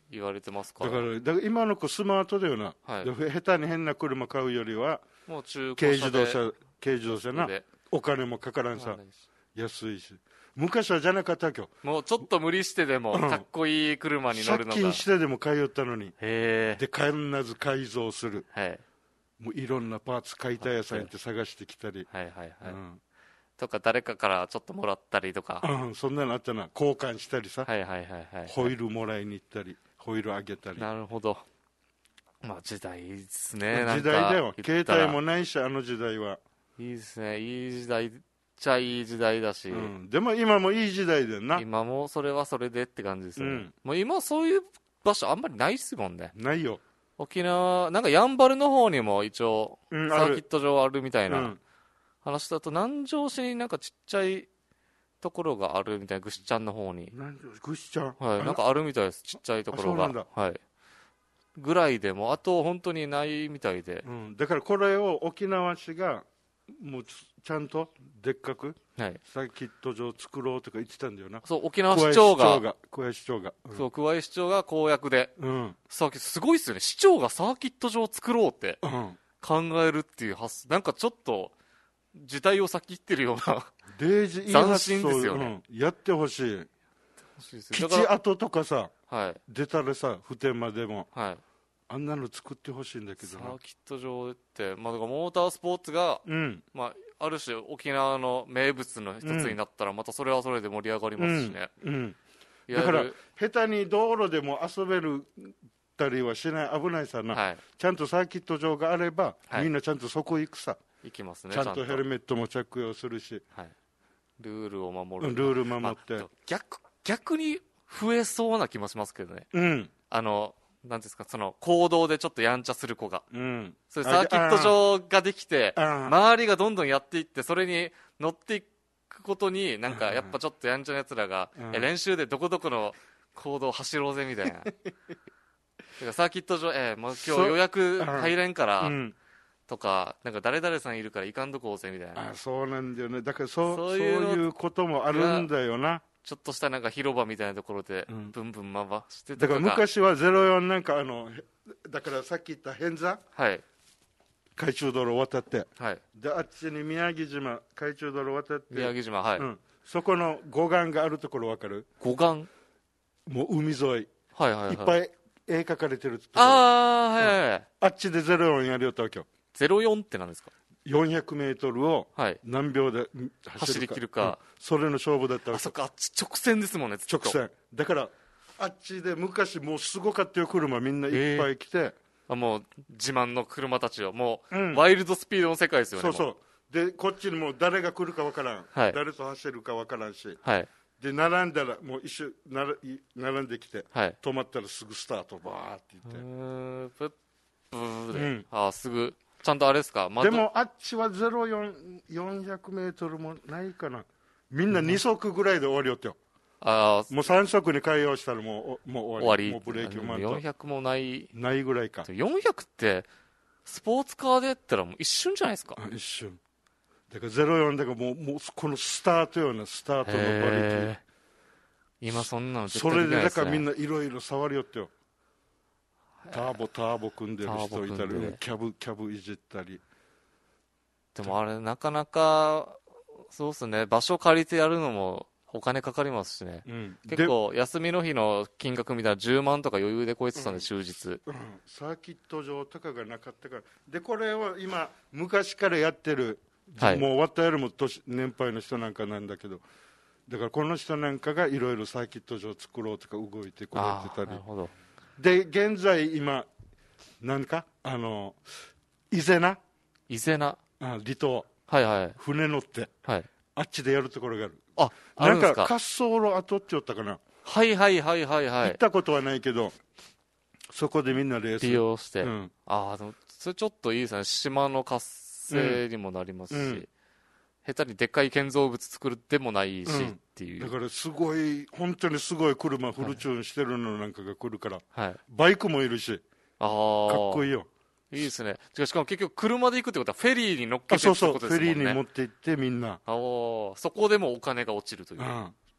言われてますから。 だからだから今の子スマートだよな、はい、下手に変な車買うよりはもう中古軽自動車軽自動車なお金もかからんさ、安いし。昔はじゃなかった今日もうちょっと無理してでもかっこいい車に乗るのが、 借金してでも買いよったのに、へで必ず改造する、はい、もういろんなパーツ解体屋さん行って探してきたり、はいはいはい、うん、 とか誰かからちょっともらったりとか、 うん、そんなのあったな。交換したりさ、はいはいはいはい、ホイールもらいに行ったりホイールあげたり。 なるほど。まあ時代ですね。 時代だよ。携帯もないしあの時代は。 いいですね。いい時代ちゃいい時代だし、うん、でも今もいい時代だよな。 今もそれはそれでって感じですよね、うん、もう今そういう場所あんまりないっすもんね。 ないよ。 沖縄なんかやんばるの方にも一応サーキット場あるみたいな話だと、南城市になんかちっちゃいところがあるみたいな、ぐしちゃんの方に。 ぐしちゃん、 はい、なんかあるみたいです、ちっちゃいところが。はい、ぐらいでもあと本当にないみたいで、 うん、だからこれを沖縄市がもうちゃんとでっかく、はい、サーキット場作ろうとか言ってたんだよな。 そう沖縄市長が桑井市長が、 うん、そう桑井市長が公約で、うん、サーキすごいっすよね。市長がサーキット場を作ろうって考えるっていう発想、なんかちょっと時代を先行ってるようなデジ斬新ですよね、 うん、やってほしい。基地跡とかさ、はい、出たらさ普天間でも、はい、あんなの作ってほしいんだけどな。 サーキット場って、まあ、だからモータースポーツが、うんまあ、ある種沖縄の名物の一つになったら、またそれはそれで盛り上がりますしね、うんうんうん、だから下手に道路でも遊べるたりはしない、危ないさな、はい、ちゃんとサーキット場があれば、はい、みんなちゃんとそこ行くさ。 行きますね。 ちゃんとヘルメットも着用するし、はい、 ルールを守る、 ルール守って、 まあ、逆, 逆に増えそうな気もしますけどね、うん、あのなんですか、その行動でちょっとやんちゃする子が、うん、それサーキット場ができて周りがどんどんやっていって、それに乗っていくことになんかやっぱちょっとやんちゃなやつらが、うん、練習でどこどこの行動走ろうぜみたいなだからサーキット場、えー、もう今日予約入れんから、うん、とか、なんか誰々さんいるから行かんとこうぜみたいな。 あ、そうなんだよね。だからそ う, そう, いうそういうこともあるんだよな。 ちょっとしたなんか広場みたいなところでブンブン回してた、うん、だから昔はゼロよんなんかあのだからさっき言った偏座、はい、海中道路渡って、はい、であっちに宮城島海中道路渡って宮城島、はい、うん、 そこの護岸があるところ分かる？ 護岸、 もう海沿い、はいはいはい、いっぱい絵描かれてるところ、ああはいはい、はい、 あっちでゼロよんやるよったわけよ。 ゼロよんって何ですか？ よんひゃくメートルを何秒で走り切るか、うん、 それの勝負だったわけ。 あそこあっち直線ですもんね。 直線だからあっちで昔もうすごかったよ、車みんないっぱい来て、えー、 あもう自慢の車たちをもう、うん、ワイルドスピードの世界ですよね。 そうそうでこっちにもう誰が来るかわからん、はい、誰と走るかわからんし、はい、で並んだらもう一瞬並んできて、はい、止まったらすぐスタートバーって言って、うーんプップーで、うん、あすぐちゃんとあれですか、 でもあっちはゼロよん、よんひゃくメートルもないかな。みんなに速ぐらいで終わりよってよ、うん、あもうさん速に改良したらもう、もう終わり、もうブレーキもよんひゃくもないないぐらいか。 よんひゃくってスポーツカーでやったらもう一瞬じゃないですか。 一瞬だからゼロよんだからもう、もうこのスタートようなスタートの馬力、 今そんなの絶対できないですね。それでだからみんないろいろ触りよってよ、ターボターボ組んでる人いたり、キャブキャブいじったり。 でもあれなかなかそうっすね、場所借りてやるのもお金かかりますしね、うん、結構休みの日の金額見たらじゅうまんとか余裕で超えてたんで、うん、終日、うん、 サーキット場とかがなかったから。でこれは今昔からやってる、はい、もう終わったよりも年年配の人なんかなんだけど、だからこの人なんかがいろいろサーキット場作ろうとか動いてくれてたり。なるほど。で現在今何かあの伊是名伊是名あ離島、 はいはい、 船乗って、はい、あっちでやるところがある。 ああるんですか。 なんか滑走路跡って言ったかな。 はいはいはいはいはい。 行ったことはないけどそこでみんなレース利用して、うん、ああでもそれちょっといいですね。島の活性にもなりますし、うん、下手にでっかい建造物作るでもないし、うん、っていう。 だからすごい本当にすごい車フルチューンしてるのなんかが来るから、はい、バイクもいるし、あかっこいいよ。 いいですね。しかも結局車で行くってことはフェリーに乗っけてってことですもんね。 そうそうフェリーに持って行ってみんな、 あそこでもお金が落ちるという、うん、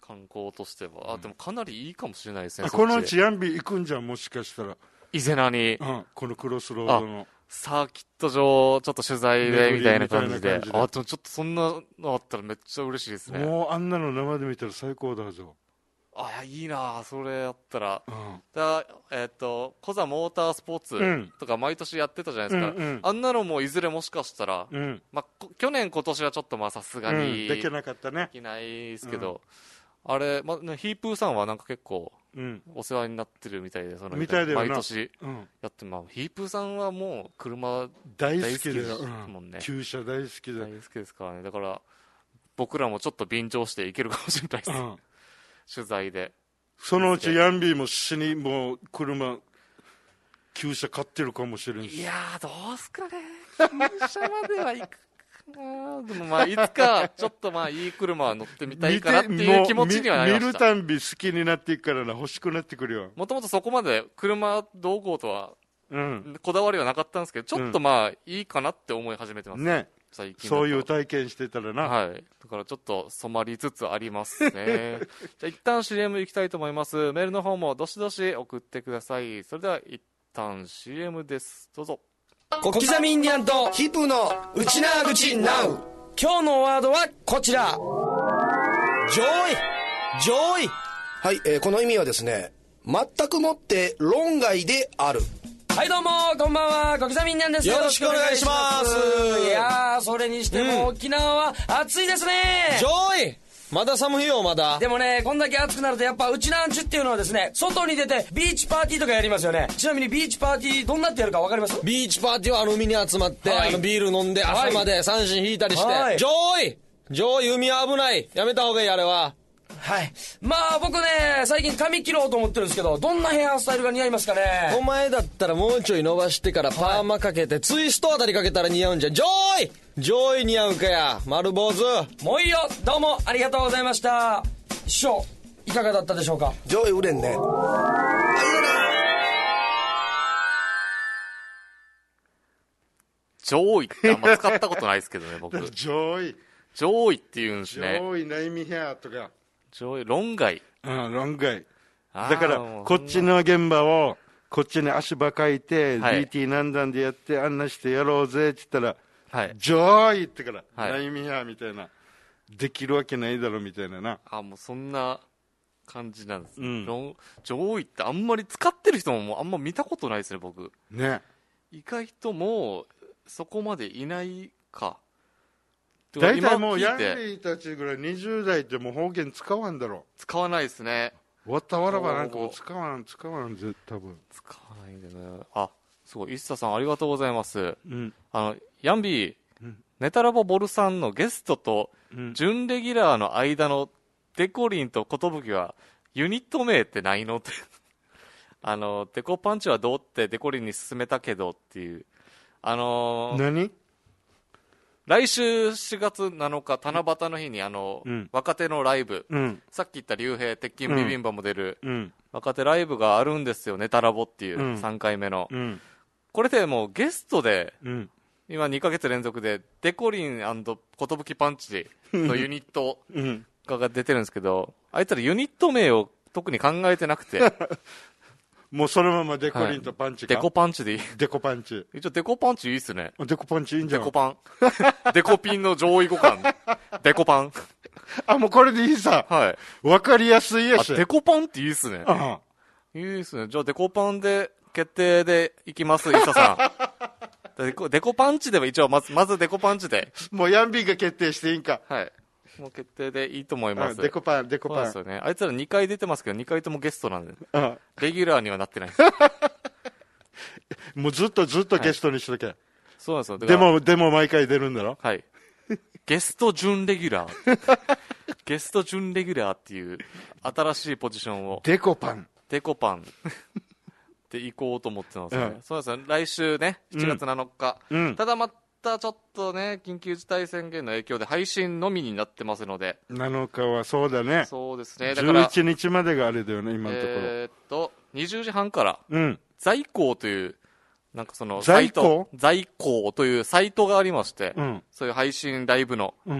観光としては、うん、あでもかなりいいかもしれないですね。 このうちヤンビ行くんじゃん、もしかしたら伊勢名に、 うん、このクロスロードのサーキット場ちょっと取材でみたいな感じで、あでもちょっとそんなのあったらめっちゃ嬉しいですね。 もうあんなの生で見たら最高だぞ。 あいいなそれやったら、うん、だえっ、ー、とコザモータースポーツとか毎年やってたじゃないですか、うんうん、あんなのもいずれもしかしたら、うん、まあ、去年今年はちょっとまあさすがに、 うん、できなかったね、 できないですけど、うん、あれ、まあ、ヒープーさんはなんか結構お世話になってるみたいで、そのみたいだよな、 毎年やって、まあ、ヒープーさんはもう車大好きですもんね、 うん、旧車大好きで大好きですからね。だから僕らもちょっと便乗していけるかもしれないです、うん、取材で。 そのうちヤンビーも死にもう車旧車買ってるかもしれんし。 いやーどうすかね、旧車まではいくかな。でもまあいつかちょっとまあいい車は乗ってみたいかなっていう気持ちにはなりました。 見るたんび好きになっていくからな、欲しくなってくるよ。 もともとそこまで車どうこうとは、うん、こだわりはなかったんですけど、ちょっとまあいいかなって思い始めてますね。最近そういう体験してたらな、 はい、だからちょっと染まりつつありますね。じゃあ一旦 シーエム 行きたいと思います。メールの方もどしどし送ってください。それでは一旦 シーエム です。どうぞ。 小刻みインディアンとヒップの内縄口ナウ。 今日のワードはこちら、上位上位。 はい、えー、この意味はですね、全くもって論外である。 はいどうもこんばんは、小刻みインディアンです。 よろしくお願いします。 いやーそれにしても沖縄は暑いですね。 上位まだ寒いよ、まだ。 でもね、こんだけ暑くなるとやっぱうちなんちゅっていうのはですね、外に出てビーチパーティーとかやりますよね。ちなみにビーチパーティーどんなってやるか分かります？ ビーチパーティーはあの海に集まって、はい、あのビール飲んで朝まで三振引いたりして、はい、上位上位海は危ない、やめた方がいいあれは。 はい。まあ僕ね、最近髪切ろうと思ってるんですけど、どんなヘアスタイルが似合いますかね。 お前だったらもうちょい伸ばしてからパーマかけて、はい、ツイストあたりかけたら似合うんじゃん。上位上位似合うかや、丸坊主。 もういいよ。どうもありがとうございました。師匠いかがだったでしょうか。 上位売れんね。 上位ってあんま使ったことないですけどね僕。 上位上位って言うんですね。 上位ナイミヘアとか上位論外。 うん論外だからこっちの現場をこっちに足場書いて、はい、ディーティー 何段でやって案内してやろうぜって言ったら、はい、上位ってから、はい、ナイミヘアみたいなできるわけないだろみたいなな。 あもうそんな感じなんです、うん、上位ってあんまり使ってる人ももうあんま見たことないですね僕ね。 意外ともうそこまでいないか。 大体もうヤンリーたちぐらいにじゅう代ってもう方言使わんだろ。 使わないですね。 わったわらばなんかも使わん使わんぜ多分使わないんだね。あすごい、一茶さんありがとうございます、うん、あのヤンビー、うん、ネタラボボルさんのゲストと準レギュラーの間のデコリンとコトブキはユニット名ってないのってあのデコパンチはどうってデコリンに勧めたけどっていうあのー、 何来週しがつなのか七夕の日にあの、うん、若手のライブ、うん、さっき言った竜兵鉄筋ビビンバも出る、うん、若手ライブがあるんですよ、ネタラボっていう、うん、さんかいめの、うん、これでもうゲストで、うん、今にかげつ連続でデコリン&コトブキパンチのユニットが出てるんですけど、あいつらユニット名を特に考えてなくてもうそのままデコリンとパンチか、 はい、デコパンチでいい。 デコパンチ。 一応デコパンチいいっすね。 デコパンチいいんじゃん。 デコパン。デコピンの上位互換。デコパン。 あ、もうこれでいいさ。 はい。 わかりやすいやし。 デコパンっていいっすね。ああいいっすね。じゃあデコパンで決定でいきます、イサさん。デコ、デコパンチでも一応まず、まずデコパンチで。 もうヤンビーが決定していいんか。 はい。もう決定でいいと思います。 デコパン、デコパン。 そうですよね。あいつらにかい出てますけど、にかいともゲストなんで。ああレギュラーにはなってない。 もうずっとずっとゲストにしとけ。はい、 そうなんですよ。 でも、でも毎回出るんだろ？ はい。ゲスト準レギュラー。ゲスト準レギュラーっていう新しいポジションを。 デコパン。 デコパン。で行こうと思ってますね。うん、そうですね。来週ね、しちがつなのか。うん、ただまたちょっとね、緊急事態宣言の影響で配信のみになってますので。 なのかはそうだね。 そうですね。だからじゅういちにちまでがあれだよね、今のところ。 えー、っと、にじゅうじはんから、うん、在庫という、なんかその、 在庫在庫というサイトがありまして、うん、そういう配信ライブの。うん、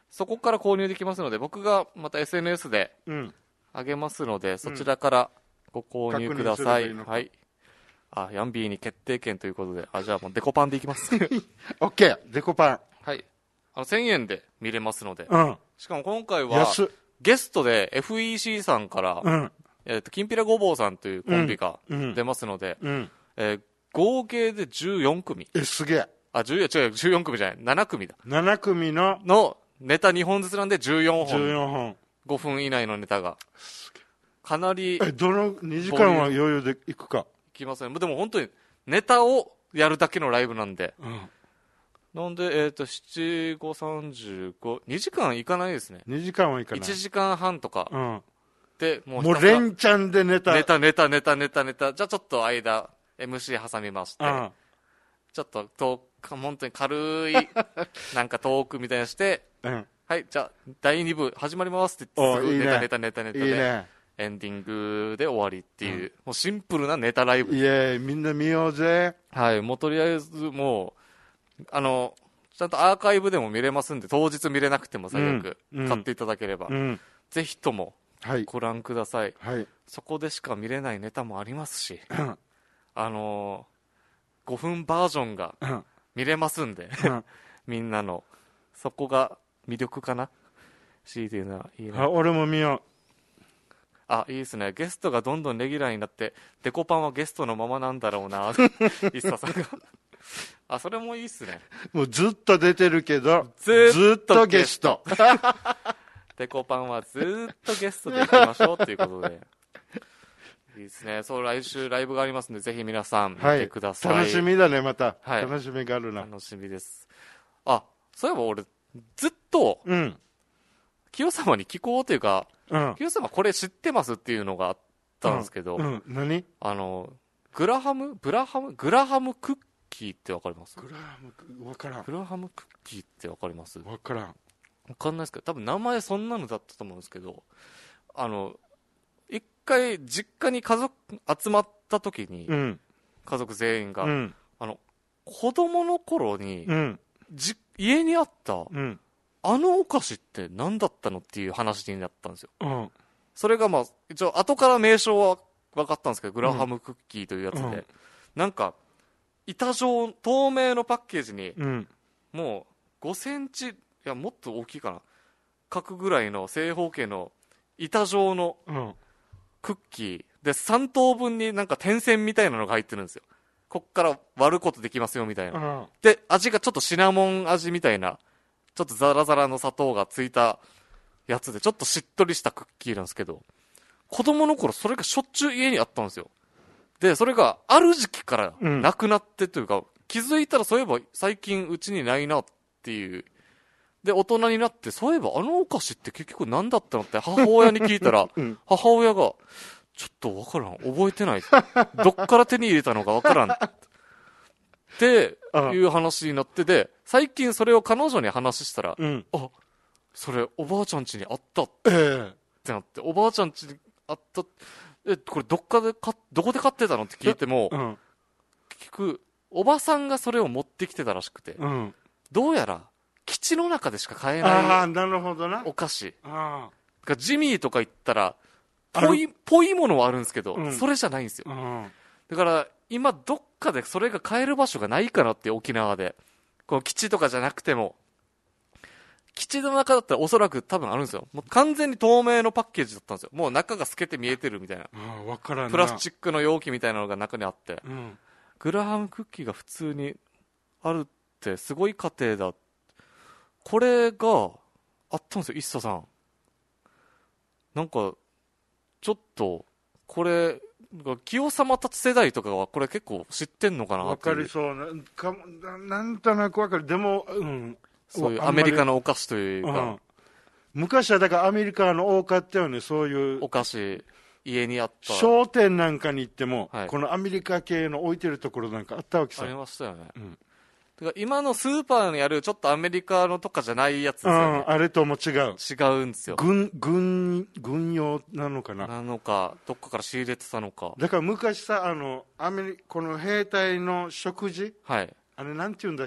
そこから購入できますので、僕がまた エスエヌエス であげますので、うん、そちらからご購入ください。いいはい。あ、ヤンビーに決定権ということで、あ、じゃあもうデコパンでいきます。 オッケー、デコパン。 はい。あのせんえんで見れますので、 うん、 しかも今回はゲストで エフイーシー さんから、うん、えっときんぴらごぼうさんというコンビが出ますので、うんうん、えー、合計でじゅうよんくみ。 え、すげえ。 あ、じゅう、違う、じゅうよんくみじゃない、ななくみだ。 ななくみののネタにほんずつなんでじゅうよんほん。 じゅうよんほん。 ごふん以内のネタが。かなり。 え、どのにじかんは余裕でいくか。 いきますね。でも本当にネタをやるだけのライブなんで。 うん。 なんで、えっと、なな、ご、さんじゅうご、にじかんいかないですね。 にじかんはいかない。 いちじかんはんとか。 うん。 で、 もう、もう連チャンでネタ。 ネタ、ネタ、ネタ、ネタ、ネタ。じゃあちょっと間、エムシー 挟みまして。うん。ちょっとトーク、本当に軽い、なんかトークみたいにして、うん。はい、じゃあ、だいに部始まりますって言って、すぐネタネタネタネタで、いいね、エンディングで終わりっていう、うん、もうシンプルなネタライブ。 いえ、みんな見ようぜ。 はい、もうとりあえずもう、あの、ちゃんとアーカイブでも見れますんで、当日見れなくても最悪、うん、買っていただければ、うん、ぜひともご覧ください、はい。そこでしか見れないネタもありますし、うん、あのー、ごふんバージョンが見れますんで、うん、みんなの、そこが魅力かな。強いて言うのはいいね。 あ、俺も見よう。 あ、いいですね。ゲストがどんどんレギュラーになって、デコパンはゲストのままなんだろうな、一茶さんが。あ、それもいいっすね。 もうずっと出てるけど、ずっとゲスト。 デコパンはずっとゲストでいきましょうということで。いいですね。そう、来週ライブがありますので、ぜひ皆さん見てください。 はい、楽しみだね、また。はい、楽しみがあるな。 楽しみです。あ、そういえば俺、ずっと、うん。清様に聞こうというか、うん、清様これ知ってますっていうのがあったんですけど、うんうん、 何？ あのグラハムブラハムグラハムクッキーってわかります？ グラハムわからん。 グラハムクッキーってわかります？ わからん。 わかんないですけど、多分名前そんなのだったと思うんですけど、あの一回実家に家族集まった時に、うん、家族全員が、うん、あの子供の頃に、うん、じ家にあった、うん、あのお菓子って何だったのっていう話になったんですよ、うん、それがまあ一応後から名称は分かったんですけど、グラハムクッキーというやつで、うん、なんか板状透明のパッケージに、うん、もうごセンチ、いやもっと大きいかな、角ぐらいの正方形の板状のクッキーでさん等分になんか点線みたいなのが入ってるんですよ。こっから割ることできますよみたいな、うん、で味がちょっとシナモン味みたいな、ちょっとザラザラの砂糖がついたやつで、ちょっとしっとりしたクッキーなんですけど、子供の頃それがしょっちゅう家にあったんですよ。でそれがある時期からなくなってというか、うん、気づいたらそういえば最近うちにないなっていう。で大人になって、そういえばあのお菓子って結局何だったのって母親に聞いたら、うん、母親がちょっとわからん、覚えてない、どっから手に入れたのかわからんっていう話になって、で最近それを彼女に話したら、うん、あ、それおばあちゃん家にあったってなって、えー、おばあちゃん家にあった、えこれどっかでかどこで買ってたのって聞いても、うん、結局おばさんがそれを持ってきてたらしくて、うん、どうやら基地の中でしか買えないお菓子が、ジミーとか行ったらぽいぽいものはあるんですけど、うん、それじゃないんですよ、うん、だから今どっかでそれが買える場所がないかなって、沖縄でこの基地とかじゃなくても基地の中だったらおそらく多分あるんですよ。もう完全に透明のパッケージだったんですよ。もう中が透けて見えてるみたいな、 あ、わからんな、 プラスチックの容器みたいなのが中にあって、うん、グラハムクッキーが普通にあるってすごい家庭だ。これがあったんですよ、一茶さん。なんかちょっとこれ清様たち世代とかはこれ結構知ってんのかなっていう。 分かりそうな、かなんとなく分かる。でも、うん、 そういうアメリカのお菓子というか、うん、 昔はだからアメリカの多かったよね、そういうお菓子家にあった。 商店なんかに行っても、はい、このアメリカ系の置いてるところなんかあったわけさ。 ありましたよね、うん、てか今のスーパーにあるちょっとアメリカのとかじゃないやつですよね、 うん、あれとも違う違うんですよ。 軍軍軍用なのかななのか、どっかから仕入れてたのか。 だから昔さ、あのアメリこの兵隊の食事、はい、あれなんていうんだっけ、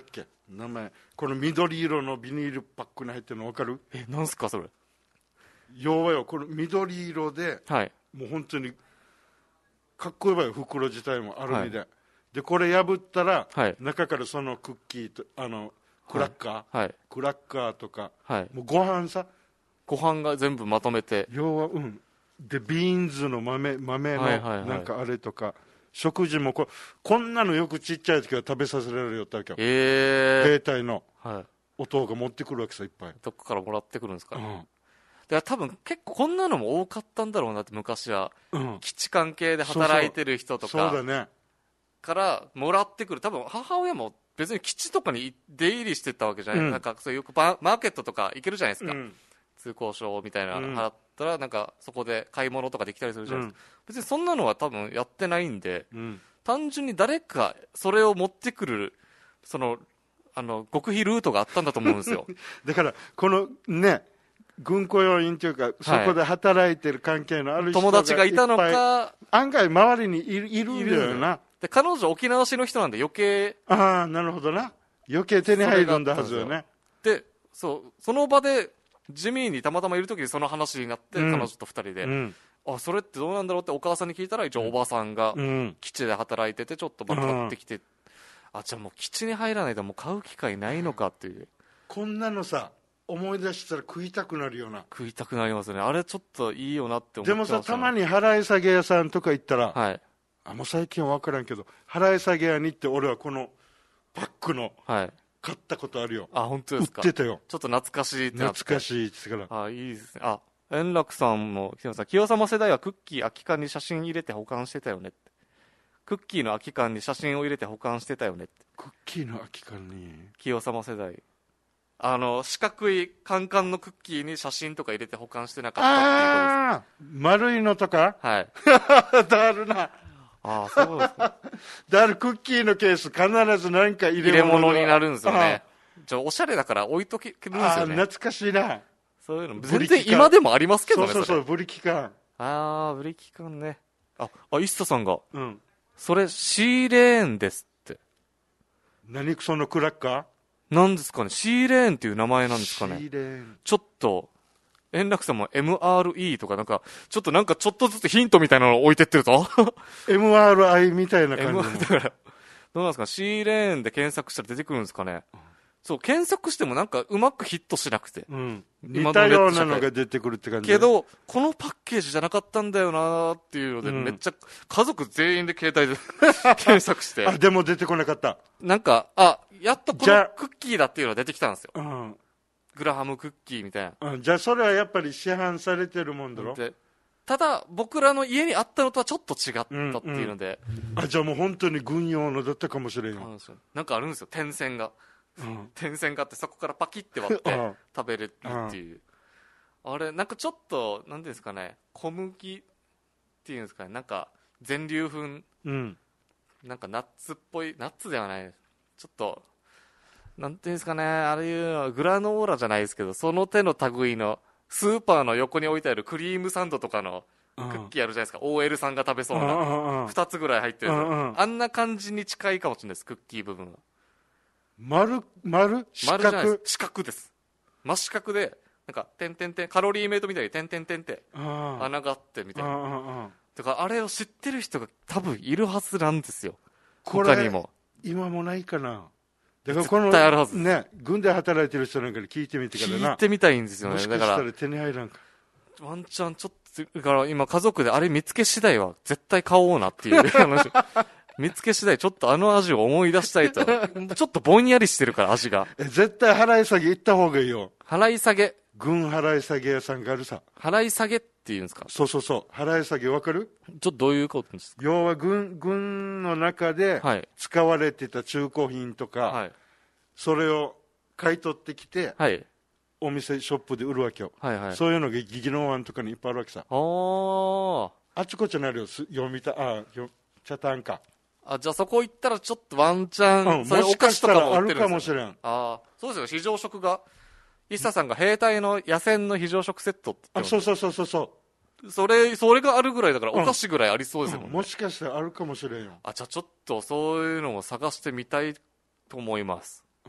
名前、この緑色のビニールパックに入ってるの分かる？ え、なんすかそれ。 要はよ、この緑色で、はい、もう本当にかっこいいわよ、袋自体もアルミで、はい、でこれ破ったら、はい、中からそのクッキーとあのクラッカー、はい、クラッカーとか、はい、もうご飯さ、 ご飯が全部まとめて、 要は、うん、でビーンズの豆豆のなんかあれとか、はいはいはい、食事もここんなのよくちっちゃい時は食べさせられるよったわけよ、えー、兵隊の、はい、弟が持ってくるわけさ、いっぱい。 どこからもらってくるんですかね、うん、だから多分結構こんなのも多かったんだろうなって、昔は、うん、基地関係で働いてる人とか、そうそう、そうだね、からもらってくる。多分母親も別に基地とかに出入りしてたわけじゃない、うん、なんかそういうよくマーケットとか行けるじゃないですか、うん、通行証みたいなの払ったら、なんかそこで買い物とかできたりするじゃないですか、うん、別にそんなのは多分やってないんで、うん、単純に誰かそれを持ってくるそのあの極秘ルートがあったんだと思うんですよだからこのね、軍雇用員というか、そこで働いてる関係のある人がいっぱい、友達がいたのか、案外周りにいる、いるんだよな。 で彼女沖縄市の人なんで余計、 ああなるほどな、余計手に入るんだはずよね。 でそうその場でジミーにたまたまいる時にその話になって、うん、彼女とふたりで、うん、あそれってどうなんだろうってお母さんに聞いたら、一応おばさんが基地で働いててちょっと買ってきて、うん、あじゃあもう基地に入らないともう買う機会ないのかっていう。 こんなのさ思い出したら食いたくなるよな。 食いたくなりますね。あれちょっといいよなって思ってました、ね、 でもさ、たまに払い下げ屋さんとか行ったら、はい、あもう最近は分からんけど、払い下げ屋に行って俺はこのパックの、はい、買ったことあるよ。 あ本当ですか。 売ってたよ。 ちょっと懐かしいってなって。 懐かしいって言ってから。 あいいですね。あ円楽さんも清さん、清様世代はクッキー空き缶に写真入れて保管してたよねって。クッキーの空き缶に写真を入れて保管してたよねって。 クッキーの空き缶に清様世代、あの四角いカンカンのクッキーに写真とか入れて保管してなかったっていうことです。ああ丸いのとか、 はいだるなあそうですかだるクッキーのケース必ず何か入れ物入れ物になるんですよね。じゃあおしゃれだから置いとけるんですよね。あ懐かしいな。 そういうの全然今でもありますけどね。 そうそうそう、ブリキ缶。 ああブリキ缶ね。ああイッサさんが、うん、それシーレーンですって。 何そのクラッカーなんですかね。シーレーンっていう名前なんですかね。 シーレーン。 ちょっと円楽さんも エムアールイー とかなんかちょっとなんかちょっとずつヒントみたいなのを置いてってるぞエムアールアイ みたいな感じの M だからどうなんですか。シーレーンで検索したら出てくるんですかね。そう検索してもなんかうまくヒットしなくて、うん、 似たようなのが出てくるって感じけど、このパッケージじゃなかったんだよなっていうので、うん、めっちゃ家族全員で携帯で検索してあでも出てこなかった。 なんかあやっとこのクッキーだっていうのが出てきたんですよ、うん、グラハムクッキーみたいな、 うん、じゃあそれはやっぱり市販されてるもんだろ。 でただ僕らの家にあったのとはちょっと違ったっていうので、 うんうん、あじゃあもう本当に軍用のだったかもしれんよ。 なんかあるんですよ点線が、うん、点線があってそこからパキッて割って食べれるっていう、あれなんかちょっとなんていうんですかね、小麦っていうんですかね、なんか全粒粉、うん、なんかナッツっぽい、ナッツではないちょっとなんていうんですかね、あれいうグラノーラじゃないですけど、その手の類のスーパーの横に置いてあるクリームサンドとかのクッキーあるじゃないですか、うん、オーエル さんが食べそうなふたつぐらい入ってる、うんうん、あんな感じに近いかもしれないです、クッキー部分は。 丸丸四角？ 丸じゃないです、四角です。真四角でなんか点点点カロリーメイトみたいに点点点って穴があってみたいな。だからあれを知ってる人が多分いるはずなんですよ。他にも今もないかな。だからこの絶対あるはずね、軍で働いてる人なんかに聞いてみてからな。 聞いてみたいんですよね。 もしかしたら手に入らんか。 ワンチャンちょっとだから今家族であれ見つけ次第は絶対買おうなっていう話。見つけ次第ちょっとあの味を思い出したいと。ちょっとぼんやりしてるから味が。 え絶対払い下げ行った方がいいよ。 払い下げ。 軍払い下げ屋さんがあるさ。 払い下げっていうんですか。 そうそうそう。払い下げわかる？ ちょっとどういうことですか。 要は軍軍の中で使われてた中古品とか。はい、それを買い取ってきて、はい、お店ショップで売るわけよ、はいはい、そういうのがギギノワンとかにいっぱいあるわけさ。あちこちにあるよ、読みたあ茶炭か。 あじゃあそこ行ったらちょっとワンチャン、うん、そういうお菓子とかも売ってるんですよ。もしかしたらあるかもしれん。あそうですよ、非常食がイッサさんが兵隊の野戦の非常食セットって言ってます。 あそうそうそうそうそれそれがあるぐらいだからお菓子ぐらいありそうですよね、 うんうん、もしかしたらあるかもしれんよ。 あじゃあちょっとそういうのも探してみたいと思います。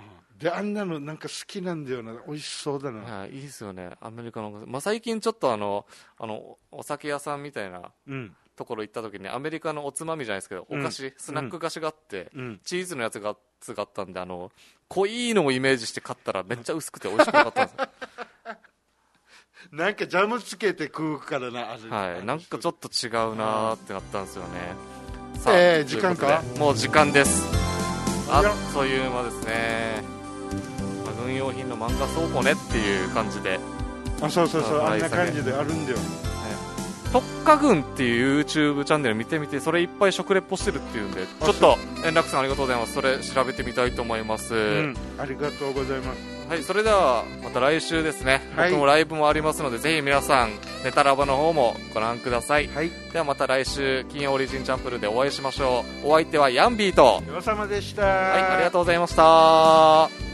であんなのなんか好きなんだよな、美味しそうだな。 はい、いいですよね、アメリカの、まあ、最近ちょっとあのあのお酒屋さんみたいな、うん、ところ行った時にアメリカのおつまみじゃないですけど、お菓子、うん、スナック菓子があって、うん、チーズのやつがあったんで、あの濃いのをイメージして買ったらめっちゃ薄くて美味しくなかったんですよなんかジャムつけて食うからな、味、 はい、なんかちょっと違うなってなったんですよね。 さあ、えー、時間か、 もう時間です。あっという間ですね。まあ、軍用品の漫画倉庫ねっていう感じで、 あ、そうそうそう、あんな感じであるんだよ。 特化軍っていう YouTube チャンネル見てみて、それいっぱい食レポしてるっていうんで、ちょっと円楽さんありがとうございます。それ調べてみたいと思います、うん、 ありがとうございます。 はい、それではまた来週ですね、はい、僕もライブもありますので、ぜひ皆さんネタラバの方もご覧ください、はい、ではまた来週金曜オリジンチャンプルでお会いしましょう。お相手はヤンビーとようさまでした。 はい、ありがとうございました。